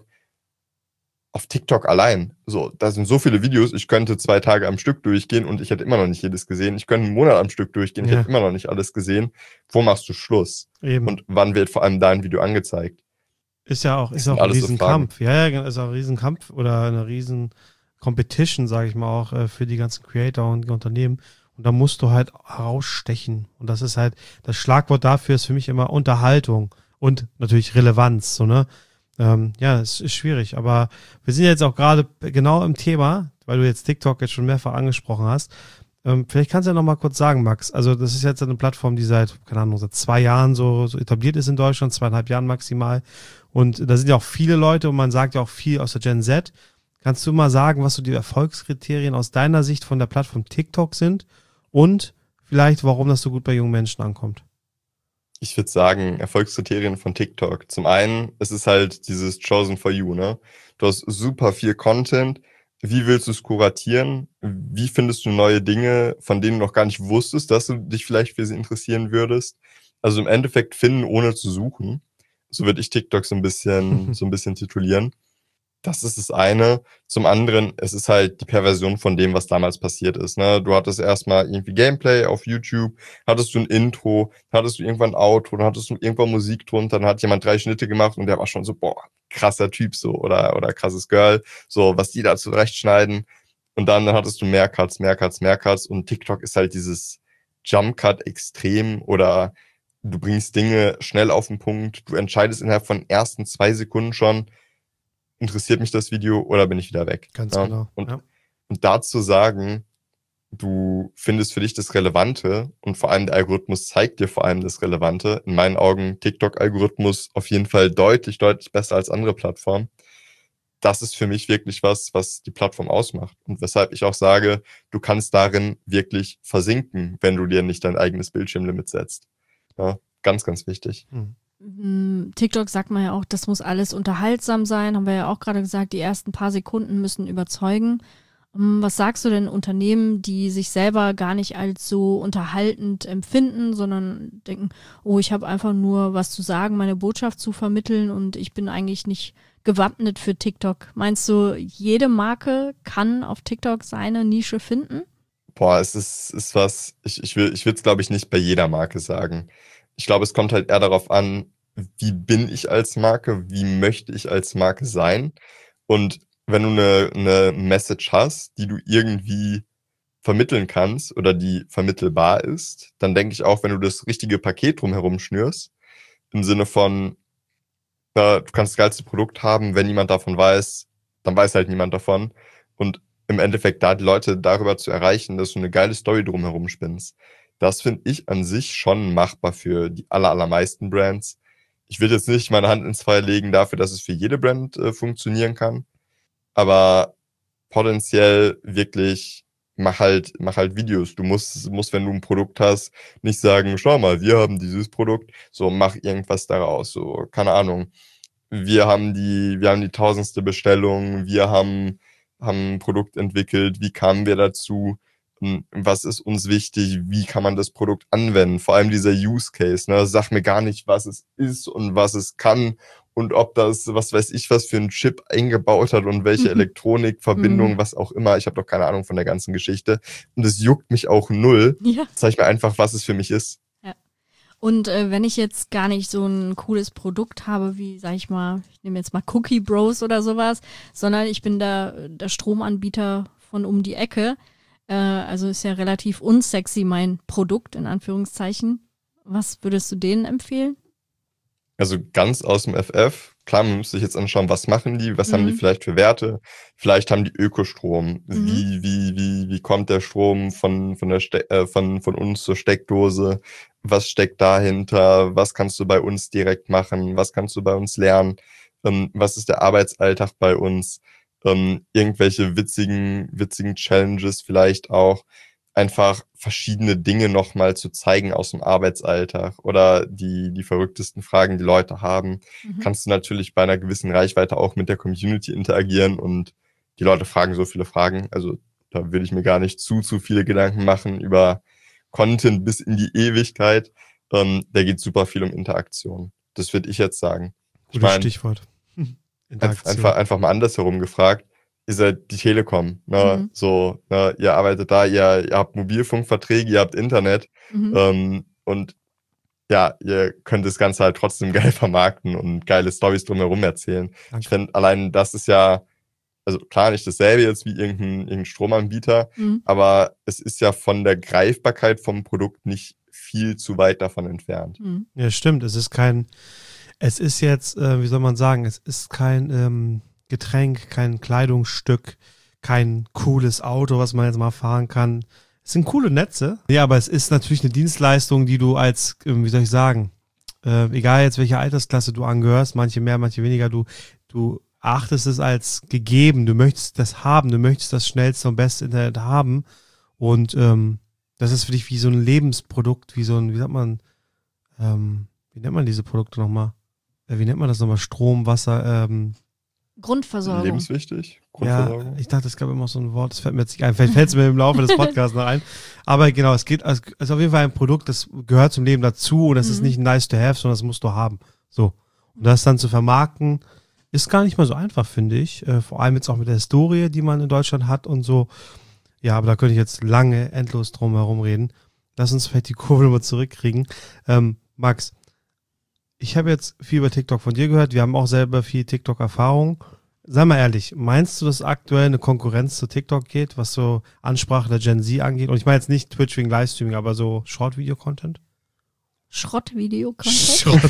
allein, so, da sind so viele Videos, ich könnte 2 Tage am Stück durchgehen und ich hätte immer noch nicht jedes gesehen. Ich könnte einen Monat am Stück durchgehen, ich hätte immer noch nicht alles gesehen. Wo machst du Schluss? Eben. Und wann wird vor allem dein Video angezeigt? Ist auch ein Riesenkampf. Ja, ist auch ein Riesenkampf oder eine riesen Competition, sage ich mal auch, für die ganzen Creator und die Unternehmen. Und da musst du halt herausstechen. Und das ist halt, das Schlagwort dafür ist für mich immer Unterhaltung und natürlich Relevanz, so, ne? Ja, es ist schwierig, aber wir sind jetzt auch gerade genau im Thema, weil du jetzt TikTok jetzt schon mehrfach angesprochen hast. Vielleicht kannst du ja noch mal kurz sagen, Max, also das ist jetzt eine Plattform, die seit 2 Jahren so etabliert ist in Deutschland, 2,5 Jahren maximal. Und da sind ja auch viele Leute und man sagt ja auch viel aus der Gen Z. Kannst du mal sagen, was so die Erfolgskriterien aus deiner Sicht von der Plattform TikTok sind und vielleicht, warum das so gut bei jungen Menschen ankommt? Ich würde sagen, Erfolgskriterien von TikTok. Zum einen, es ist halt dieses Chosen for You, ne? Du hast super viel Content. Wie willst du es kuratieren? Wie findest du neue Dinge, von denen du noch gar nicht wusstest, dass du dich vielleicht für sie interessieren würdest? Also im Endeffekt finden, ohne zu suchen. So würde ich TikTok so ein bisschen titulieren. Das ist das eine. Zum anderen, es ist halt die Perversion von dem, was damals passiert ist. Ne? Du hattest erstmal irgendwie Gameplay auf YouTube, hattest du ein Intro, hattest du irgendwann ein Outro, dann hattest du irgendwann Musik drunter, dann hat jemand 3 Schnitte gemacht und der war schon so, boah, krasser Typ so oder krasses Girl, so was die da zurechtschneiden. Und dann hattest du mehr Cuts und TikTok ist halt dieses Jump-Cut extrem oder du bringst Dinge schnell auf den Punkt, du entscheidest innerhalb von ersten 2 Sekunden schon, interessiert mich das Video oder bin ich wieder weg? Ganz genau. Und dazu sagen, du findest für dich das Relevante und vor allem der Algorithmus zeigt dir vor allem das Relevante. In meinen Augen TikTok-Algorithmus auf jeden Fall deutlich, deutlich besser als andere Plattformen. Das ist für mich wirklich was die Plattform ausmacht und weshalb ich auch sage, du kannst darin wirklich versinken, wenn du dir nicht dein eigenes Bildschirmlimit setzt. Ja, ganz, ganz wichtig. TikTok sagt man ja auch, das muss alles unterhaltsam sein, haben wir ja auch gerade gesagt, die ersten paar Sekunden müssen überzeugen. Was sagst du denn Unternehmen, die sich selber gar nicht als so unterhaltend empfinden, sondern denken, oh, ich habe einfach nur was zu sagen, meine Botschaft zu vermitteln und ich bin eigentlich nicht gewappnet für TikTok. Meinst du, jede Marke kann auf TikTok seine Nische finden? Boah, es ist was, ich würde es, glaube ich, nicht bei jeder Marke sagen. Ich glaube, es kommt halt eher darauf an, wie bin ich als Marke, wie möchte ich als Marke sein. Und wenn du eine Message hast, die du irgendwie vermitteln kannst oder die vermittelbar ist, dann denke ich auch, wenn du das richtige Paket drumherum schnürst, im Sinne von, du kannst das geilste Produkt haben, wenn niemand davon weiß, dann weiß halt niemand davon. Und im Endeffekt da die Leute darüber zu erreichen, dass du eine geile Story drumherum spinnst, Das finde ich an sich schon machbar für die allermeisten Brands. Ich will jetzt nicht meine Hand ins Feuer legen dafür, dass es für jede Brand funktionieren kann, aber potenziell wirklich mach halt Videos. Du musst, wenn du ein Produkt hast, nicht sagen, schau mal, wir haben dieses Produkt, so mach irgendwas daraus, so, keine Ahnung. Wir haben die 1000. Bestellung, wir haben ein Produkt entwickelt, wie kamen wir dazu? Was ist uns wichtig? Wie kann man das Produkt anwenden? Vor allem dieser Use Case, ne? Sag mir gar nicht, was es ist und was es kann und ob das, was weiß ich, was für ein Chip eingebaut hat und welche Elektronikverbindung, was auch immer. Ich habe doch keine Ahnung von der ganzen Geschichte. Und es juckt mich auch null. Ja. Zeig mir einfach, was es für mich ist. Ja. Und wenn ich jetzt gar nicht so ein cooles Produkt habe, wie, sag ich mal, ich nehme jetzt mal Cookie Bros oder sowas, sondern ich bin der Stromanbieter von um die Ecke, also ist ja relativ unsexy mein Produkt, in Anführungszeichen. Was würdest du denen empfehlen? Also ganz aus dem FF. Klar, man muss sich jetzt anschauen, was machen die, was haben die vielleicht für Werte. Vielleicht haben die Ökostrom. Wie kommt der Strom von uns zur Steckdose? Was steckt dahinter? Was kannst du bei uns direkt machen? Was kannst du bei uns lernen? Was ist der Arbeitsalltag bei uns? Irgendwelche witzigen Challenges vielleicht auch. Einfach verschiedene Dinge nochmal zu zeigen aus dem Arbeitsalltag oder die verrücktesten Fragen, die Leute haben. Kannst du natürlich bei einer gewissen Reichweite auch mit der Community interagieren und die Leute fragen so viele Fragen. Also da würde ich mir gar nicht zu viele Gedanken machen über Content bis in die Ewigkeit. Da geht super viel um Interaktion. Das würde ich jetzt sagen. Ich Gutes mein, Stichwort. einfach mal andersherum gefragt. Ihr seid die Telekom, ne? So, ne? Ihr arbeitet da, ihr habt Mobilfunkverträge, ihr habt Internet und ja, ihr könnt das Ganze halt trotzdem geil vermarkten und geile Storys drumherum erzählen. Danke. Ich finde, allein das ist ja, also klar nicht dasselbe jetzt wie irgendein Stromanbieter, aber es ist ja von der Greifbarkeit vom Produkt nicht viel zu weit davon entfernt. Ja, stimmt. Es ist jetzt, wie soll man sagen, es ist kein Getränk, kein Kleidungsstück, kein cooles Auto, was man jetzt mal fahren kann. Es sind coole Netze. Ja, aber es ist natürlich eine Dienstleistung, die du als, wie soll ich sagen, egal jetzt welche Altersklasse du angehörst, manche mehr, manche weniger, du achtest es als gegeben. Du möchtest das haben, du möchtest das schnellste und beste Internet haben. Und das ist für dich wie so ein Lebensprodukt, wie so ein, wie nennt man diese Produkte nochmal? Wie nennt man das nochmal? Strom, Wasser, Grundversorgung. Lebenswichtig? Ja, ich dachte, es gab immer so ein Wort, das fällt mir jetzt nicht ein. Vielleicht fällt es mir im Laufe des Podcasts noch ein. Aber genau, es ist auf jeden Fall ein Produkt, das gehört zum Leben dazu und das ist nicht nice to have, sondern das musst du haben. So. Und das dann zu vermarkten, ist gar nicht mal so einfach, finde ich. Vor allem jetzt auch mit der Historie, die man in Deutschland hat und so. Ja, aber da könnte ich jetzt lange endlos drum herum reden. Lass uns vielleicht die Kurve nochmal zurückkriegen. Max, ich habe jetzt viel über TikTok von dir gehört. Wir haben auch selber viel TikTok-Erfahrung. Sei mal ehrlich, meinst du, dass aktuell eine Konkurrenz zu TikTok geht, was so Ansprache der Gen Z angeht? Und ich meine jetzt nicht Twitch wegen Livestreaming, aber so Short-Video-Content? Schrott-Video-Content?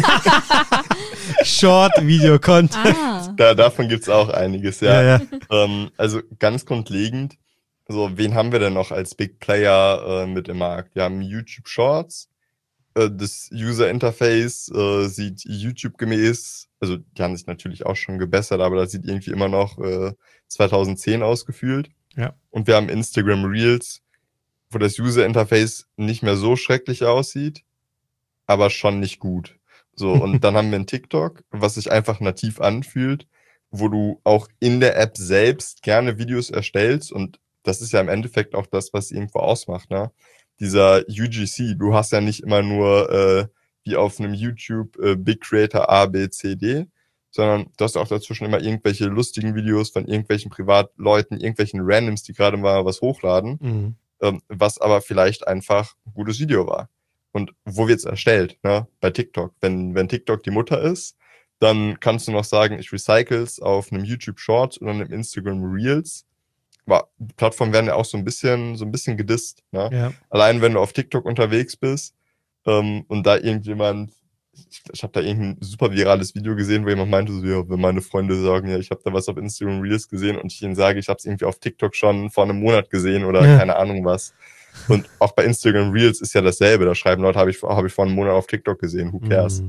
Short-Video-Content. Davon gibt's auch einiges, ja. Ja. Also ganz grundlegend, so wen haben wir denn noch als Big Player mit im Markt? Wir haben YouTube Shorts. Das User Interface sieht YouTube gemäß, also die haben sich natürlich auch schon gebessert, aber das sieht irgendwie immer noch 2010 ausgefühlt. Ja. Und wir haben Instagram Reels, wo das User Interface nicht mehr so schrecklich aussieht, aber schon nicht gut. So, und dann haben wir ein TikTok, was sich einfach nativ anfühlt, wo du auch in der App selbst gerne Videos erstellst und das ist ja im Endeffekt auch das, was irgendwo ausmacht, ne? Dieser UGC, du hast ja nicht immer nur wie auf einem YouTube Big Creator A, B, C, D, sondern du hast auch dazwischen immer irgendwelche lustigen Videos von irgendwelchen Privatleuten, irgendwelchen Randoms, die gerade mal was hochladen, was aber vielleicht einfach ein gutes Video war. Und wo wird's erstellt, ne? Bei TikTok. Wenn TikTok die Mutter ist, dann kannst du noch sagen, ich recycle's auf einem YouTube Short oder einem Instagram Reels. Aber die Plattformen werden ja auch so ein bisschen gedisst, ne? Ja. Allein wenn du auf TikTok unterwegs bist und da irgendjemand, ich habe da irgendein super virales Video gesehen, wo jemand meinte, so, ja, wenn meine Freunde sagen, ja, ich habe da was auf Instagram Reels gesehen und ich ihnen sage, ich habe es irgendwie auf TikTok schon vor einem Monat gesehen oder keine Ahnung was. Und auch bei Instagram Reels ist ja dasselbe. Da schreiben Leute, habe ich vor einem Monat auf TikTok gesehen. Who cares?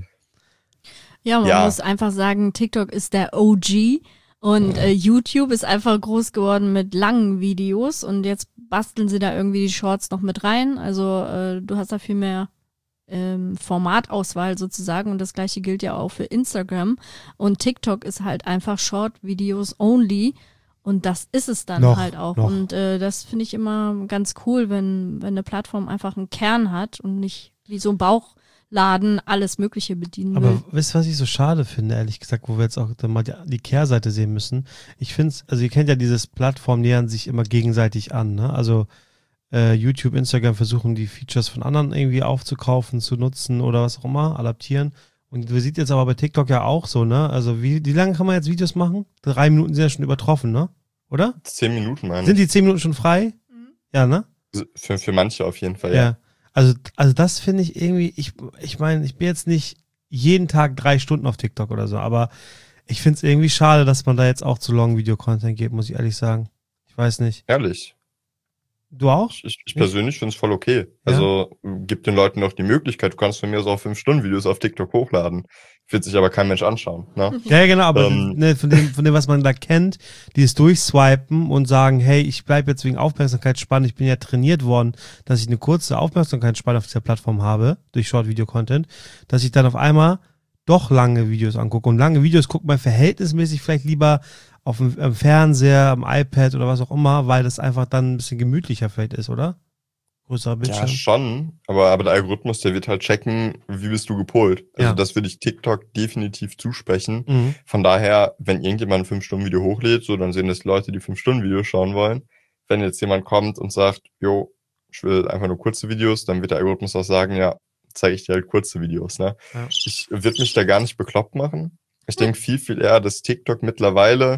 Ja, man muss einfach sagen, TikTok ist der OG und YouTube ist einfach groß geworden mit langen Videos und jetzt basteln sie da irgendwie die Shorts noch mit rein. Also du hast da viel mehr Formatauswahl sozusagen und das gleiche gilt ja auch für Instagram und TikTok ist halt einfach Short-Videos only und das ist es dann halt auch und das finde ich immer ganz cool, wenn eine Plattform einfach einen Kern hat und nicht wie so ein Bauchladen alles Mögliche bedienen will. Aber wisst ihr, was ich so schade finde, ehrlich gesagt, wo wir jetzt auch dann mal die Kehrseite sehen müssen? Ich finde es, also ihr kennt ja dieses Plattform, nähern sich immer gegenseitig an, ne? Also YouTube, Instagram versuchen die Features von anderen irgendwie aufzukaufen, zu nutzen oder was auch immer, adaptieren. Und wir sieht jetzt aber bei TikTok ja auch so, ne? Also wie lange kann man jetzt Videos machen? 3 Minuten sind ja schon übertroffen, ne? Oder? 10 Minuten, meine ich. Sind die 10 Minuten schon frei? Ja, ne? Für manche auf jeden Fall, ja. Also das finde ich irgendwie, ich meine, ich bin jetzt nicht jeden Tag 3 Stunden auf TikTok oder so, aber ich finde es irgendwie schade, dass man da jetzt auch zu Long-Video-Content geht, muss ich ehrlich sagen. Ich weiß nicht. Ehrlich. Du auch? Ich persönlich finde es voll okay. Ja? Also gib den Leuten noch die Möglichkeit, du kannst von mir aus auch 5-Stunden-Videos auf TikTok hochladen. Wird sich aber kein Mensch anschauen. Ne? Ja, genau, aber von dem, was man da kennt, dieses Durchswipen und sagen, hey, ich bleibe jetzt wegen Aufmerksamkeitsspanne, ich bin ja trainiert worden, dass ich eine kurze Aufmerksamkeitsspanne auf dieser Plattform habe, durch Short-Video-Content, dass ich dann auf einmal doch lange Videos angucke. Und lange Videos guckt man verhältnismäßig vielleicht lieber auf dem Fernseher, am iPad oder was auch immer, weil das einfach dann ein bisschen gemütlicher vielleicht ist, oder? Größerer Bildschirm. Ja, schon. Aber der Algorithmus, der wird halt checken, wie bist du gepolt. Also das würde ich TikTok definitiv zusprechen. Von daher, wenn irgendjemand ein 5-Stunden-Video hochlädt, so dann sehen das Leute, die 5-Stunden-Videos schauen wollen. Wenn jetzt jemand kommt und sagt, jo, ich will einfach nur kurze Videos, dann wird der Algorithmus auch sagen, ja, zeige ich dir halt kurze Videos. Ne? Ja. Ich würde mich da gar nicht bekloppt machen. Ich denke viel eher, dass TikTok mittlerweile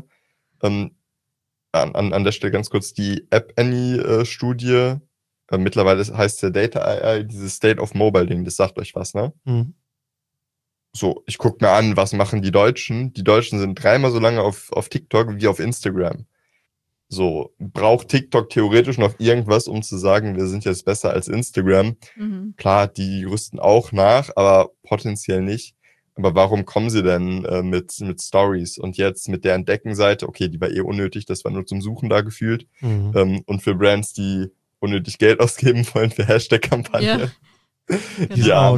an der Stelle ganz kurz die App Annie-Studie, mittlerweile heißt der Data AI, dieses State of Mobile-Ding, das sagt euch was, ne? So, ich gucke mir an, was machen die Deutschen? Die Deutschen sind 3-mal so lange auf TikTok wie auf Instagram. So, braucht TikTok theoretisch noch irgendwas, um zu sagen, wir sind jetzt besser als Instagram? Klar, die rüsten auch nach, aber potenziell nicht. Aber warum kommen sie denn mit Stories? Und jetzt mit der Entdeckenseite, okay, die war unnötig, das war nur zum Suchen da gefühlt. Und für Brands, die unnötig Geld ausgeben wollen für Hashtag-Kampagnen. Ja,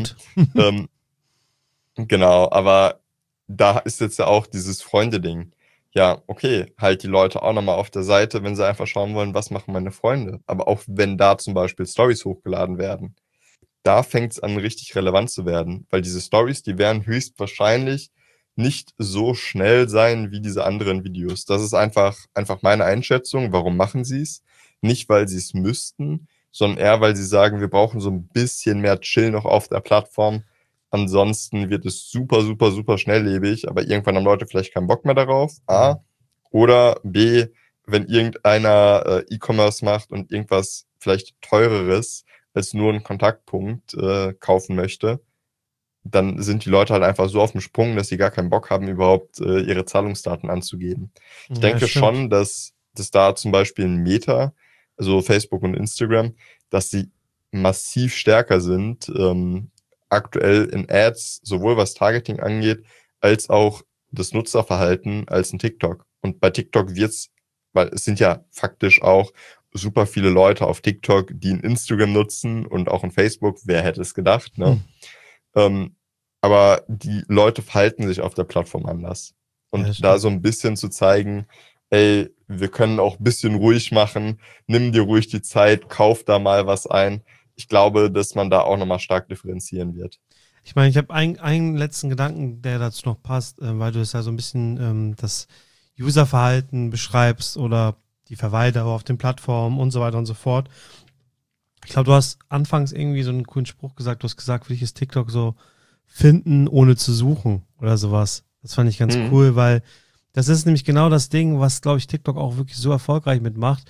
genau, aber da ist jetzt ja auch dieses Freunde-Ding. Ja, okay, halt die Leute auch nochmal auf der Seite, wenn sie einfach schauen wollen, was machen meine Freunde. Aber auch wenn da zum Beispiel Stories hochgeladen werden, da fängt es an, richtig relevant zu werden, weil diese Stories, die werden höchstwahrscheinlich nicht so schnell sein wie diese anderen Videos. Das ist einfach meine Einschätzung. Warum machen sie es? Nicht, weil sie es müssten, sondern eher, weil sie sagen, wir brauchen so ein bisschen mehr Chill noch auf der Plattform. Ansonsten wird es super, super, super schnelllebig, aber irgendwann haben Leute vielleicht keinen Bock mehr darauf. A. Oder B, wenn irgendeiner E-Commerce macht und irgendwas vielleicht teureres als nur einen Kontaktpunkt kaufen möchte, dann sind die Leute halt einfach so auf dem Sprung, dass sie gar keinen Bock haben, überhaupt ihre Zahlungsdaten anzugeben. Ich denke schon, dass da zum Beispiel ein Meta, also Facebook und Instagram, dass sie massiv stärker sind, aktuell in Ads, sowohl was Targeting angeht, als auch das Nutzerverhalten als ein TikTok. Und bei TikTok wird's, weil es sind ja faktisch auch super viele Leute auf TikTok, die ein Instagram nutzen und auch ein Facebook, wer hätte es gedacht, ne? Aber die Leute verhalten sich auf der Plattform anders. Und da so ein bisschen zu zeigen, ey, wir können auch ein bisschen ruhig machen, nimm dir ruhig die Zeit, kauf da mal was ein. Ich glaube, dass man da auch nochmal stark differenzieren wird. Ich meine, ich habe einen letzten Gedanken, der dazu noch passt, weil du es ja so ein bisschen das Userverhalten beschreibst oder die Verweildauer auf den Plattformen und so weiter und so fort. Ich glaube, du hast anfangs irgendwie so einen coolen Spruch gesagt. Du hast gesagt, für dich ist TikTok so finden, ohne zu suchen oder sowas. Das fand ich ganz cool, weil das ist nämlich genau das Ding, was, glaube ich, TikTok auch wirklich so erfolgreich mitmacht.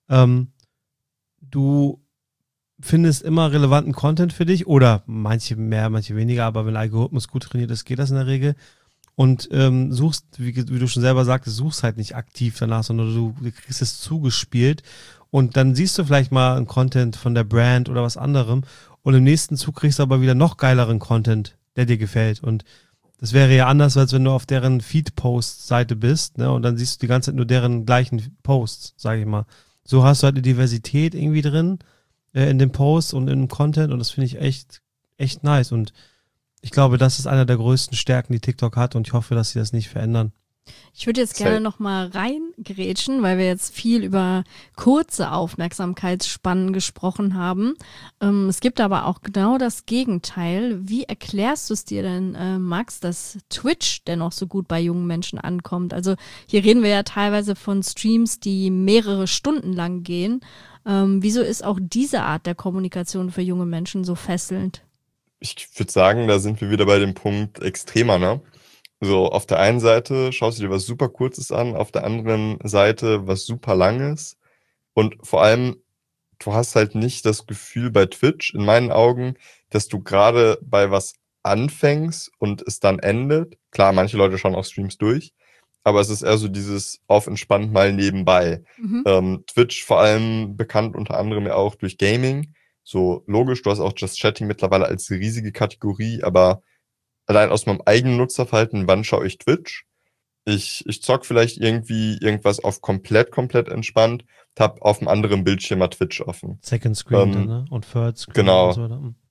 Du findest immer relevanten Content für dich oder manche mehr, manche weniger, aber wenn der Algorithmus gut trainiert ist, geht das in der Regel. Und suchst, wie du schon selber sagtest, suchst halt nicht aktiv danach, sondern du kriegst es zugespielt. und dann siehst du vielleicht mal einen Content von der Brand oder was anderem und im nächsten Zug kriegst du aber wieder noch geileren Content, der dir gefällt. Und das wäre ja anders, als wenn du auf deren Feed-Post-Seite bist, ne? Und dann siehst du die ganze Zeit nur deren gleichen Posts, sage ich mal. So hast du halt eine Diversität irgendwie drin in den Posts und in dem Content und das finde ich echt nice. Und ich glaube, das ist einer der größten Stärken, die TikTok hat und ich hoffe, dass sie das nicht verändern. Ich würde jetzt gerne nochmal reingrätschen, weil wir jetzt viel über kurze Aufmerksamkeitsspannen gesprochen haben. Es gibt aber auch genau das Gegenteil. Wie erklärst du es dir denn, Max, dass Twitch dennoch so gut bei jungen Menschen ankommt? Also hier reden wir ja teilweise von Streams, die mehrere Stunden lang gehen. Wieso ist auch diese Art der Kommunikation für junge Menschen so fesselnd? Ich würde sagen, da sind wir wieder bei dem Punkt extremer, ne? So, auf der einen Seite schaust du dir was super Kurzes an, auf der anderen Seite was super Langes. Und vor allem, du hast halt nicht das Gefühl bei Twitch, in meinen Augen, dass du gerade bei was anfängst und es dann endet. Klar, manche Leute schauen auch Streams durch, aber es ist eher so dieses auf entspannt mal nebenbei. Twitch vor allem bekannt unter anderem ja auch durch Gaming. So logisch, du hast auch Just Chatting mittlerweile als riesige Kategorie, aber allein aus meinem eigenen Nutzerverhalten, wann schaue ich Twitch? Ich zock vielleicht irgendwie irgendwas auf komplett entspannt, hab auf einem anderen Bildschirm mal Twitch offen. Second Screen dann, ne? Und Third Screen. Genau. Und so,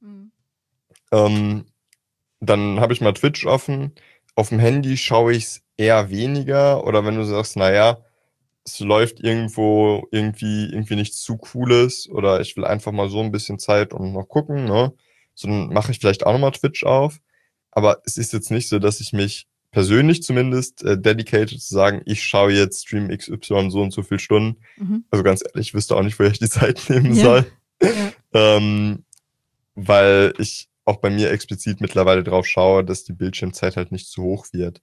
Dann habe ich mal Twitch offen. Auf dem Handy schaue ich es eher weniger. Oder wenn du sagst, naja, es läuft irgendwo irgendwie nichts zu Cooles oder ich will einfach mal so ein bisschen Zeit und noch gucken, ne? So, dann mache ich vielleicht auch nochmal Twitch auf. Aber es ist jetzt nicht so, dass ich mich persönlich zumindest dedicated zu sagen, ich schaue jetzt Stream XY so und so viele Stunden. Also ganz ehrlich, ich wüsste auch nicht, woher ich die Zeit nehmen soll. Ja. Weil ich auch bei mir explizit mittlerweile drauf schaue, dass die Bildschirmzeit halt nicht zu hoch wird.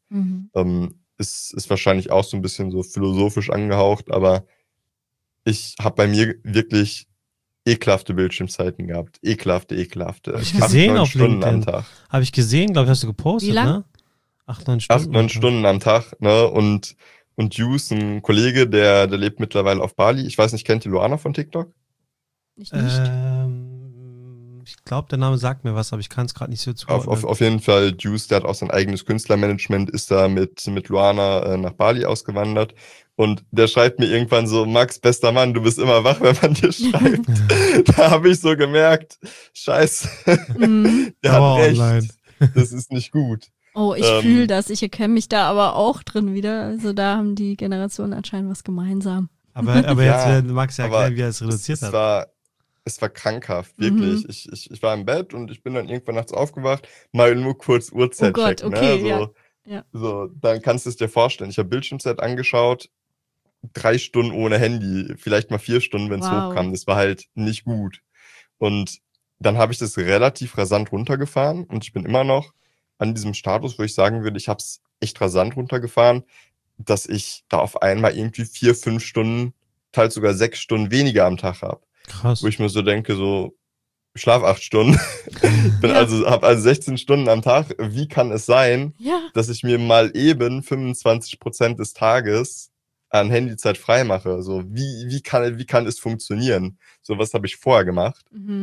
Ist wahrscheinlich auch so ein bisschen so philosophisch angehaucht, aber ich habe bei mir wirklich ekelhafte Bildschirmzeiten gehabt. Ekelhafte. Habe ich gesehen auf Stunden LinkedIn. am Tag. Habe ich gesehen, glaube ich, hast du gepostet, Wie lang? ne? 8-9 Stunden. 8-9 Stunden am Tag, ne? Und Juice, ein Kollege, der lebt mittlerweile auf Bali. Ich weiß nicht, kennt ihr Luana von TikTok? Ich nicht. Ich glaube, der Name sagt mir was, aber ich kann es gerade nicht so zuordnen. Auf jeden Fall, Juice, der hat auch sein eigenes Künstlermanagement, ist da mit Luana nach Bali ausgewandert. Und der schreibt mir irgendwann so, Max, bester Mann, du bist immer wach, wenn man dir schreibt. Da habe ich so gemerkt, scheiße, der hat recht, online. Das ist nicht gut. Oh, ich fühle das. Ich erkenne mich da aber auch drin wieder. Also da haben die Generationen anscheinend was gemeinsam. Aber jetzt will Max ja erklären, wie er es reduziert hat. Es war krankhaft, wirklich. Ich war im Bett und ich bin dann irgendwann nachts aufgewacht, mal nur kurz Uhrzeit checken. Okay, ne? ja. So, dann kannst du es dir vorstellen. Ich habe Bildschirmzeit angeschaut, 3 Stunden ohne Handy, vielleicht mal 4 Stunden, wenn es hochkam. Das war halt nicht gut. Und dann habe ich das relativ rasant runtergefahren und ich bin immer noch an diesem Status, wo ich sagen würde, ich habe es echt rasant runtergefahren, dass ich da auf einmal irgendwie 4-5 Stunden, teils sogar 6 Stunden weniger am Tag habe. Krass. Wo ich mir so denke, so, ich schlafe 8 Stunden, habe also 16 Stunden am Tag. Wie kann es sein, dass ich mir mal eben 25% des Tages an Handyzeit frei mache? So, wie kann es funktionieren? So was habe ich vorher gemacht.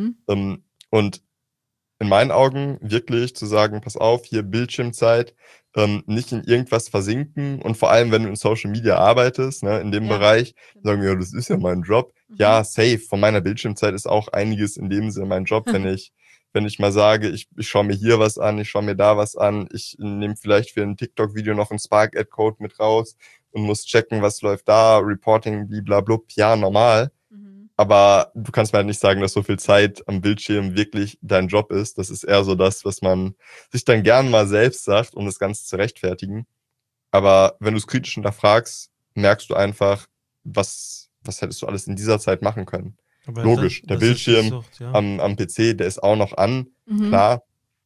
Und in meinen Augen wirklich zu sagen, pass auf, hier Bildschirmzeit, nicht in irgendwas versinken und vor allem, wenn du in Social Media arbeitest, ne, in dem Bereich, sagen wir, ja, das ist ja mein Job. Ja, safe. Von meiner Bildschirmzeit ist auch einiges in dem Sinne mein Job, wenn ich mal sage, ich schaue mir hier was an, ich schaue mir da was an, ich nehme vielleicht für ein TikTok-Video noch einen Spark-Ad-Code mit raus und muss checken, was läuft da, Reporting, bliblablub, ja, normal. Aber du kannst mir halt nicht sagen, dass so viel Zeit am Bildschirm wirklich dein Job ist. Das ist eher so das, was man sich dann gern mal selbst sagt, um das Ganze zu rechtfertigen. Aber wenn du es kritisch hinterfragst, merkst du einfach, was hättest du alles in dieser Zeit machen können. Aber logisch, der Bildschirm Sucht, am PC, der ist auch noch an, klar.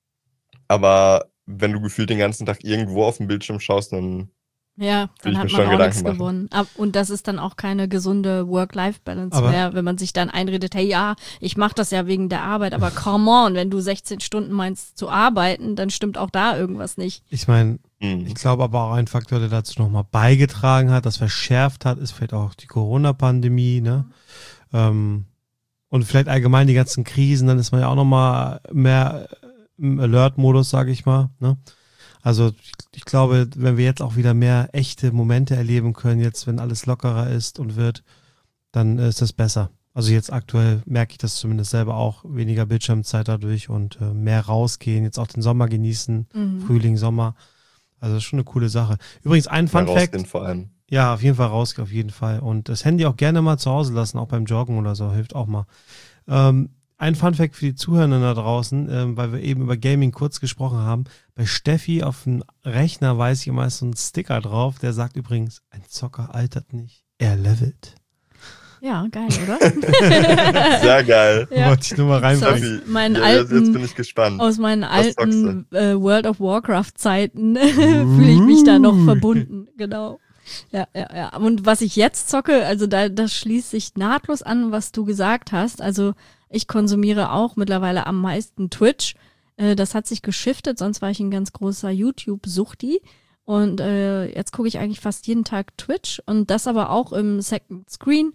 Aber wenn du gefühlt den ganzen Tag irgendwo auf dem Bildschirm schaust, dann dann hat man auch nichts gewonnen. Und das ist dann auch keine gesunde Work-Life-Balance mehr, wenn man sich dann einredet, hey, ja, ich mache das ja wegen der Arbeit, aber come on, wenn du 16 Stunden meinst zu arbeiten, dann stimmt auch da irgendwas nicht. Ich meine, ich glaube aber auch ein Faktor, der dazu nochmal beigetragen hat, das verschärft hat, ist vielleicht auch die Corona-Pandemie, ne? Und vielleicht allgemein die ganzen Krisen, dann ist man ja auch nochmal mehr im Alert-Modus, sage ich mal. Ne? Also ich glaube, wenn wir jetzt auch wieder mehr echte Momente erleben können, jetzt wenn alles lockerer ist und wird, dann ist das besser. Also jetzt aktuell merke ich das zumindest selber auch, weniger Bildschirmzeit dadurch und mehr rausgehen, jetzt auch den Sommer genießen, Frühling, Sommer. Also das ist schon eine coole Sache. Übrigens ein Fun-Fact. Vor allem. Ja, auf jeden Fall rausgehen, auf jeden Fall. Und das Handy auch gerne mal zu Hause lassen, auch beim Joggen oder so, hilft auch mal. Ein Funfact für die Zuhörenden da draußen, weil wir eben über Gaming kurz gesprochen haben. Bei Steffi auf dem Rechner weiß ich immer, ist so ein Sticker drauf, der sagt übrigens, ein Zocker altert nicht, er levelt. Ja, geil, oder? Sehr geil. Ja. Wollte ich nur mal reinbringen. Jetzt bin ich gespannt. Aus meinen alten World of Warcraft-Zeiten fühle ich mich da noch verbunden. Genau. Ja. Und was ich jetzt zocke, also das schließt sich nahtlos an, was du gesagt hast. Also ich konsumiere auch mittlerweile am meisten Twitch. Das hat sich geschiftet, sonst war ich ein ganz großer YouTube-Suchti. Und jetzt gucke ich eigentlich fast jeden Tag Twitch und das aber auch im Second Screen.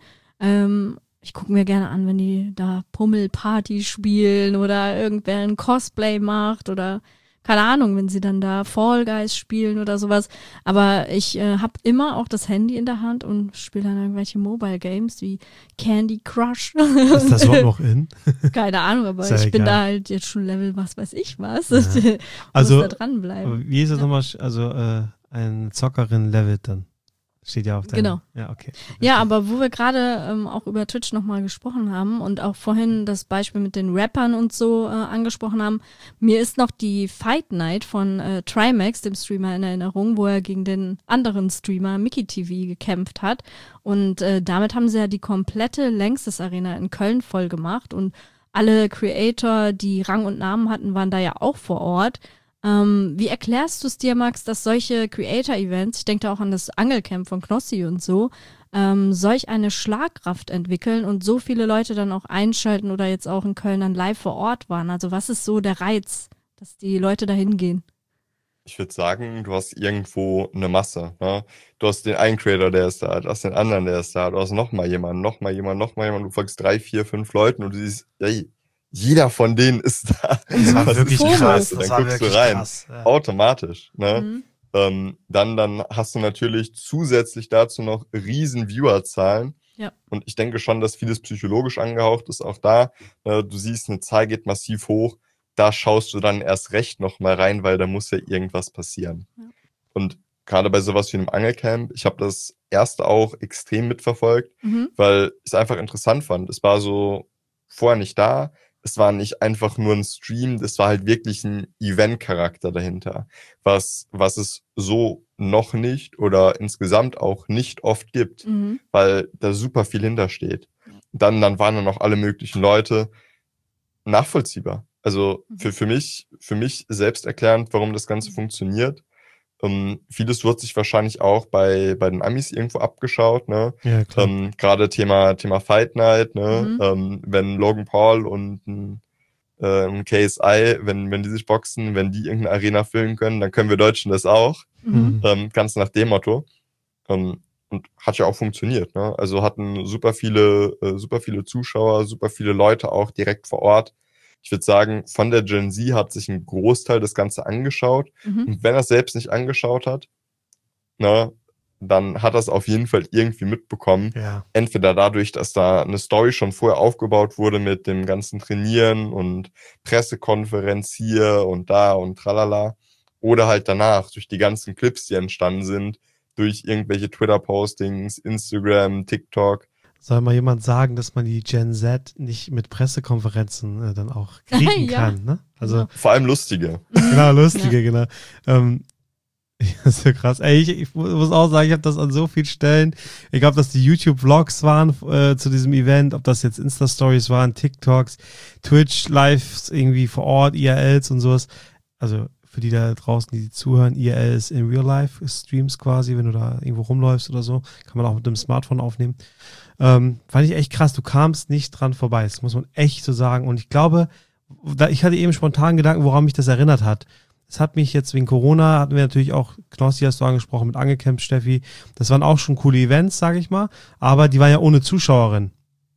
Ich gucke mir gerne an, wenn die da Pummelparty spielen oder irgendwer ein Cosplay macht oder keine Ahnung, wenn sie dann da Fall Guys spielen oder sowas. Aber ich habe immer auch das Handy in der Hand und spiele dann irgendwelche Mobile Games wie Candy Crush. Ist das überhaupt noch in? Keine Ahnung, aber Sehr ich bin egal. da halt jetzt schon Level was weiß ich was. Ja. Also Also, da dranbleiben. wie ist das nochmal? Also, eine Zockerin levelt dann. Steht ja auf der. Genau. Ja, okay. Ja, aber wo wir gerade auch über Twitch nochmal gesprochen haben und auch vorhin das Beispiel mit den Rappern und so angesprochen haben, mir ist noch die Fight Night von Trimax, dem Streamer, in Erinnerung, wo er gegen den anderen Streamer Mickey TV gekämpft hat. Und damit haben sie ja die komplette Längstes Arena in Köln voll gemacht und alle Creator, die Rang und Namen hatten, waren da ja auch vor Ort. Wie erklärst du es dir, Max, dass solche Creator-Events, ich denke da auch an das Angelcamp von Knossi und so, solch eine Schlagkraft entwickeln und so viele Leute dann auch einschalten oder jetzt auch in Köln dann live vor Ort waren? Also was ist so der Reiz, dass die Leute da hingehen? Ich würde sagen, du hast irgendwo eine Masse. Ne? Du hast den einen Creator, der ist da, du hast den anderen, der ist da, du hast nochmal jemanden, du folgst 3, 4, 5 Leuten und du siehst, ey, jeder von denen ist da. Das war wirklich krass. Dann Das war guckst du wirklich rein. krass. Ja. Automatisch. Ne? Dann hast du natürlich zusätzlich dazu noch riesen Viewerzahlen. Ja. Und ich denke schon, dass vieles psychologisch angehaucht ist. Auch da, du siehst, eine Zahl geht massiv hoch. Da schaust du dann erst recht noch mal rein, weil da muss ja irgendwas passieren. Ja. Und gerade bei sowas wie einem Angelcamp, ich habe das erste auch extrem mitverfolgt, weil ich es einfach interessant fand. Es war so vorher nicht da. Es war nicht einfach nur ein Stream, das war halt wirklich ein Event-Charakter dahinter, was es so noch nicht oder insgesamt auch nicht oft gibt, weil da super viel hintersteht. Dann waren da noch alle möglichen Leute. Nachvollziehbar. Also für mich selbsterklärend, warum das Ganze funktioniert. Vieles wird sich wahrscheinlich auch bei den Amis irgendwo abgeschaut, ne? Ja, klar. Gerade Thema Fight Night, ne? Wenn Logan Paul und ein KSI, wenn die sich boxen, wenn die irgendeine Arena füllen können, dann können wir Deutschen das auch. Ganz nach dem Motto. Und hat ja auch funktioniert, ne? Also hatten super viele Zuschauer, super viele Leute auch direkt vor Ort. Ich würde sagen, von der Gen Z hat sich ein Großteil das Ganze angeschaut. Und wenn er es selbst nicht angeschaut hat, dann hat er es auf jeden Fall irgendwie mitbekommen. Ja. Entweder dadurch, dass da eine Story schon vorher aufgebaut wurde mit dem ganzen Trainieren und Pressekonferenz hier und da und tralala. Oder halt danach, durch die ganzen Clips, die entstanden sind, durch irgendwelche Twitter-Postings, Instagram, TikTok. Soll mal jemand sagen, dass man die Gen Z nicht mit Pressekonferenzen dann auch kriegen kann, ne? Also vor allem lustige. Genau, lustige, genau. Das ist so krass. Ey, ich muss auch sagen, ich habe das an so vielen Stellen, egal ob das die YouTube-Vlogs waren zu diesem Event, ob das jetzt Insta-Stories waren, TikToks, Twitch-Lives irgendwie vor Ort, IRLs und sowas. Also für die da draußen, die zuhören, IRL ist in Real-Life-Streams quasi, wenn du da irgendwo rumläufst oder so, kann man auch mit dem Smartphone aufnehmen. Fand ich echt krass, du kamst nicht dran vorbei, das muss man echt so sagen. Und ich glaube, ich hatte eben spontan Gedanken, woran mich das erinnert hat. Es hat mich jetzt wegen Corona, hatten wir natürlich auch, Knossi hast du angesprochen, mit Angelcamp, Steffi, das waren auch schon coole Events, sage ich mal, aber die waren ja ohne Zuschauerin.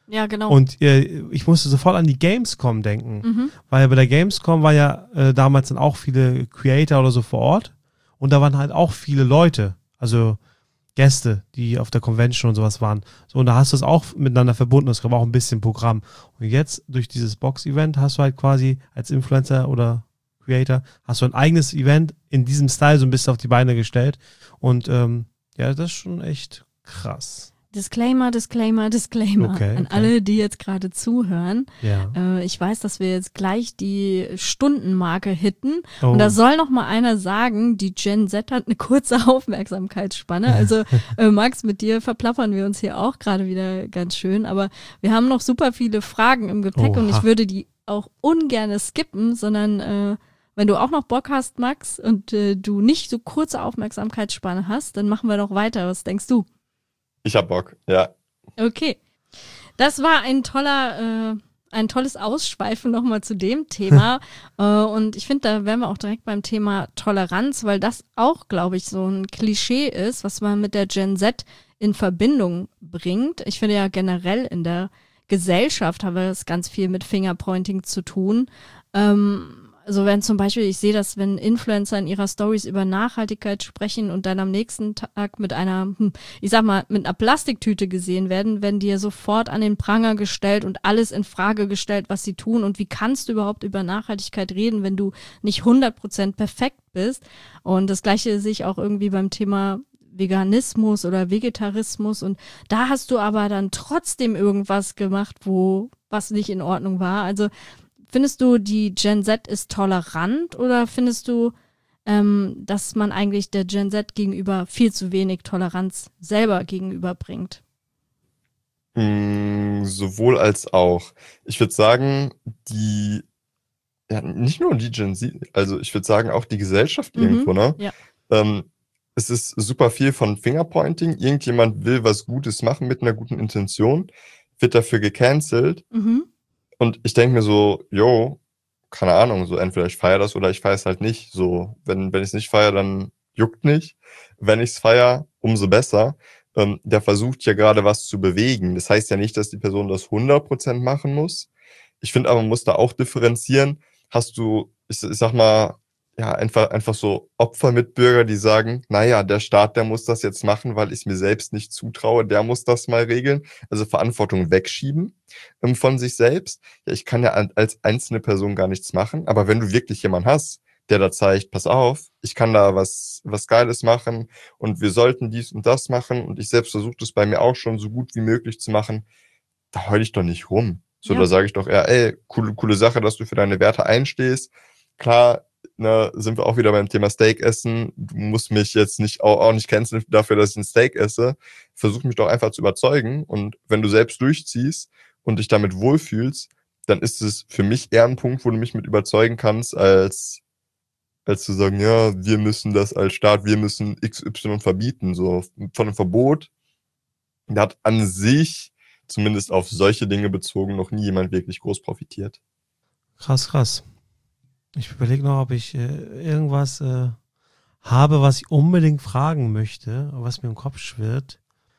Ja, genau. Und ich musste sofort an die Gamescom denken, weil bei der Gamescom war ja damals dann auch viele Creator oder so vor Ort und da waren halt auch viele Leute, also Gäste, die auf der Convention und sowas waren. So, und da hast du es auch miteinander verbunden, es gab auch ein bisschen Programm. Und jetzt durch dieses Box-Event hast du halt quasi als Influencer oder Creator, hast du ein eigenes Event in diesem Style so ein bisschen auf die Beine gestellt. Und ja, das ist schon echt krass. Disclaimer, Disclaimer, Disclaimer Okay, an okay. alle, die jetzt gerade zuhören. Ja. Ich weiß, dass wir jetzt gleich die Stundenmarke hitten. Oh. Und da soll noch mal einer sagen, die Gen Z hat eine kurze Aufmerksamkeitsspanne. Also Max, mit dir verplappern wir uns hier auch gerade wieder ganz schön. Aber wir haben noch super viele Fragen im Gepäck und Oha. ich würde die auch ungern skippen, sondern wenn du auch noch Bock hast, Max, und du nicht so kurze Aufmerksamkeitsspanne hast, dann machen wir doch weiter. Was denkst du? Ich hab Bock, ja. Okay. Das war ein tolles Ausschweifen nochmal zu dem Thema. Und ich finde, da wären wir auch direkt beim Thema Toleranz, weil das auch, glaube ich, so ein Klischee ist, was man mit der Gen Z in Verbindung bringt. Ich finde ja generell in der Gesellschaft haben wir das ganz viel mit Fingerpointing zu tun. Also wenn zum Beispiel, ich sehe das, wenn Influencer in ihrer Stories über Nachhaltigkeit sprechen und dann am nächsten Tag mit einer, ich sag mal, mit einer Plastiktüte gesehen werden die ja sofort an den Pranger gestellt und alles in Frage gestellt, was sie tun. Und wie kannst du überhaupt über Nachhaltigkeit reden, wenn du nicht 100% perfekt bist? Und das Gleiche sehe ich auch irgendwie beim Thema Veganismus oder Vegetarismus. Und da hast du aber dann trotzdem irgendwas gemacht, was nicht in Ordnung war. Also findest du, die Gen Z ist tolerant oder findest du, dass man eigentlich der Gen Z gegenüber viel zu wenig Toleranz selber gegenüberbringt? Sowohl als auch. Ich würde sagen, nicht nur die Gen Z, also ich würde sagen auch die Gesellschaft irgendwo, ne? Ja. Es ist super viel von Fingerpointing. Irgendjemand will was Gutes machen mit einer guten Intention, wird dafür gecancelt. Mhm. Und ich denke mir so, yo, keine Ahnung, so entweder ich feiere das oder ich feiere es halt nicht. So, wenn ich es nicht feiere, dann juckt nicht. Wenn ich es feiere, umso besser. Der versucht ja gerade was zu bewegen. Das heißt ja nicht, dass die Person das 100% machen muss. Ich finde aber, man muss da auch differenzieren. Hast du, ich sag mal, ja, einfach so Opfermitbürger, die sagen, naja, der Staat, der muss das jetzt machen, weil ich es mir selbst nicht zutraue, der muss das mal regeln. Also Verantwortung wegschieben von sich selbst. Ja, ich kann ja als einzelne Person gar nichts machen, aber wenn du wirklich jemanden hast, der da zeigt, pass auf, ich kann da was Geiles machen und wir sollten dies und das machen und ich selbst versuche das bei mir auch schon so gut wie möglich zu machen, da heul ich doch nicht rum. So, Ja. da sage ich doch eher, ey, coole Sache, dass du für deine Werte einstehst. Klar, ne, sind wir auch wieder beim Thema Steak essen. Du musst mich jetzt auch nicht canceln dafür, dass ich ein Steak esse. Versuch mich doch einfach zu überzeugen. Und wenn du selbst durchziehst und dich damit wohlfühlst, dann ist es für mich eher ein Punkt, wo du mich mit überzeugen kannst, als zu sagen, ja, wir müssen das als Staat, wir müssen XY verbieten. So von einem Verbot, da hat an sich, zumindest auf solche Dinge bezogen, noch nie jemand wirklich groß profitiert. Krass. Ich überlege noch, ob ich irgendwas habe, was ich unbedingt fragen möchte, was mir im Kopf schwirrt.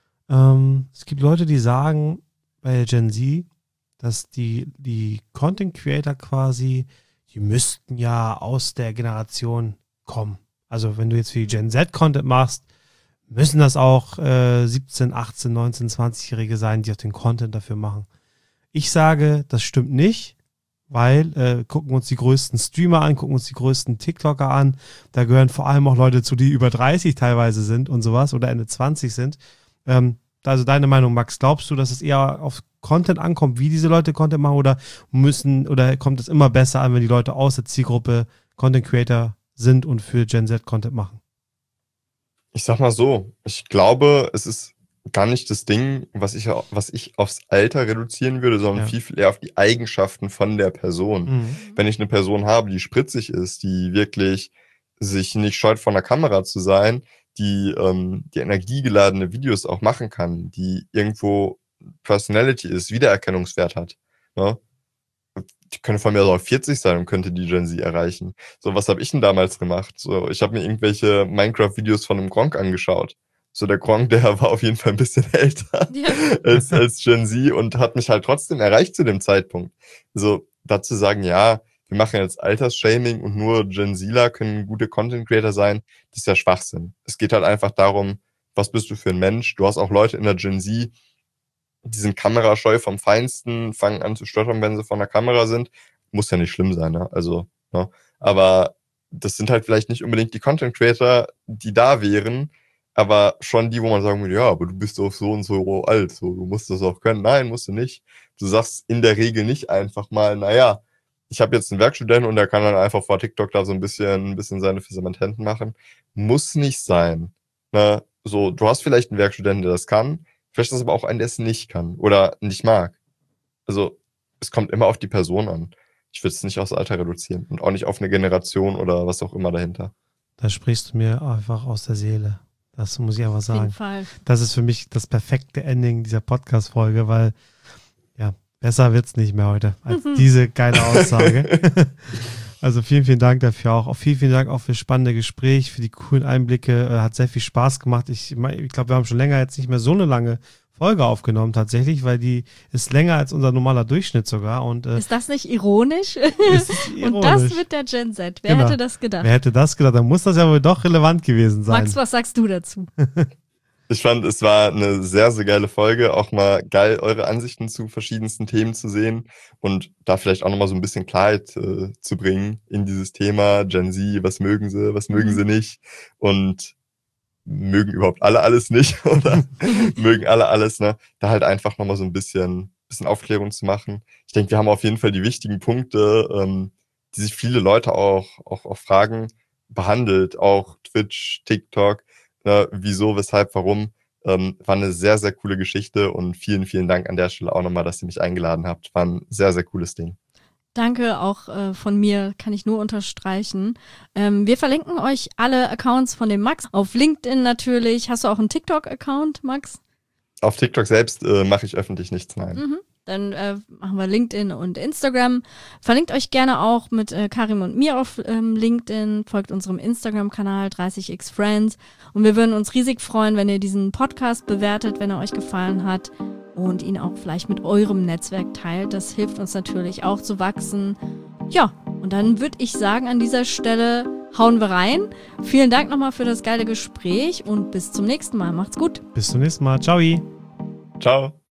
Es gibt Leute, die sagen bei Gen Z, dass die Content Creator quasi, die müssten ja aus der Generation kommen. Also wenn du jetzt für die Gen Z Content machst, müssen das auch 17, 18, 19, 20-Jährige sein, die auch den Content dafür machen. Ich sage, das stimmt nicht, weil gucken wir uns die größten Streamer an, gucken uns die größten TikToker an. Da gehören vor allem auch Leute zu, die über 30 teilweise sind und sowas oder Ende 20 sind. Also deine Meinung, Max, glaubst du, dass es eher auf Content ankommt, wie diese Leute Content machen oder kommt es immer besser an, wenn die Leute aus der Zielgruppe Content Creator sind und für Gen Z Content machen? Ich sag mal so, ich glaube, es ist gar nicht das Ding, was ich aufs Alter reduzieren würde, sondern Ja. viel eher auf die Eigenschaften von der Person. Mhm. Wenn ich eine Person habe, die spritzig ist, die wirklich sich nicht scheut, vor einer Kamera zu sein, die energiegeladene Videos auch machen kann, die irgendwo Personality ist, Wiedererkennungswert hat, ne? Die können von mir aus auch 40 sein und könnte die Gen Z erreichen. So, was habe ich denn damals gemacht? So, ich habe mir irgendwelche Minecraft-Videos von einem Gronkh angeschaut. So der Gronk, der war auf jeden Fall ein bisschen älter als Gen Z und hat mich halt trotzdem erreicht zu dem Zeitpunkt. So dazu sagen, ja, wir machen jetzt Altersshaming und nur Gen Zler können gute Content Creator sein, das ist ja Schwachsinn. Es geht halt einfach darum, was bist du für ein Mensch? Du hast auch Leute in der Gen Z, die sind kamerascheu vom Feinsten, fangen an zu stottern, wenn sie vor der Kamera sind. Muss ja nicht schlimm sein, ne? Also, ne? Aber das sind halt vielleicht nicht unbedingt die Content Creator, die da wären, aber schon die, wo man sagen würde, ja, aber du bist doch so und so alt, so, du musst das auch können. Nein, musst du nicht. Du sagst in der Regel nicht einfach mal, naja, ich habe jetzt einen Werkstudenten und der kann dann einfach vor TikTok da so ein bisschen seine Fisamenten machen. Muss nicht sein. Ne? So, du hast vielleicht einen Werkstudenten, der das kann, vielleicht ist es aber auch einen, der es nicht kann oder nicht mag. Also, es kommt immer auf die Person an. Ich würde es nicht aufs Alter reduzieren und auch nicht auf eine Generation oder was auch immer dahinter. Da sprichst du mir einfach aus der Seele. Das muss ich einfach sagen. Auf jeden Fall. Das ist für mich das perfekte Ending dieser Podcast-Folge, weil, ja, besser wird's nicht mehr heute als diese geile Aussage. Also vielen, vielen Dank dafür auch. Auch vielen, vielen Dank auch für das spannende Gespräch, für die coolen Einblicke. Hat sehr viel Spaß gemacht. Ich glaube, wir haben schon länger jetzt nicht mehr so eine lange Folge aufgenommen tatsächlich, weil die ist länger als unser normaler Durchschnitt sogar. Und, ist das nicht ironisch? Ist ironisch. Und das mit der Gen Z. Wer hätte das gedacht? Wer hätte das gedacht? Dann muss das ja wohl doch relevant gewesen sein. Max, was sagst du dazu? Ich fand, es war eine sehr, sehr geile Folge. Auch mal geil, eure Ansichten zu verschiedensten Themen zu sehen und da vielleicht auch nochmal so ein bisschen Klarheit zu bringen in dieses Thema Gen Z. Was mögen sie nicht? Und mögen überhaupt alle alles nicht oder mögen alle alles, ne? Da halt einfach nochmal so ein bisschen Aufklärung zu machen. Ich denke, wir haben auf jeden Fall die wichtigen Punkte, die sich viele Leute auch fragen, behandelt. Auch Twitch, TikTok, ne? Wieso, weshalb, warum. War eine sehr, sehr coole Geschichte und vielen, vielen Dank an der Stelle auch nochmal, dass ihr mich eingeladen habt. War ein sehr, sehr cooles Ding. Danke, auch von mir kann ich nur unterstreichen. Wir verlinken euch alle Accounts von dem Max. Auf LinkedIn natürlich. Hast du auch einen TikTok-Account, Max? Auf TikTok selbst mache ich öffentlich nichts, nein. Dann machen wir LinkedIn und Instagram. Verlinkt euch gerne auch mit Karim und mir auf LinkedIn. Folgt unserem Instagram-Kanal 30xFriends. Und wir würden uns riesig freuen, wenn ihr diesen Podcast bewertet, wenn er euch gefallen hat. Und ihn auch vielleicht mit eurem Netzwerk teilt. Das hilft uns natürlich auch zu wachsen. Ja, und dann würde ich sagen, an dieser Stelle hauen wir rein. Vielen Dank nochmal für das geile Gespräch und bis zum nächsten Mal. Macht's gut. Bis zum nächsten Mal. Ciao. Ciao.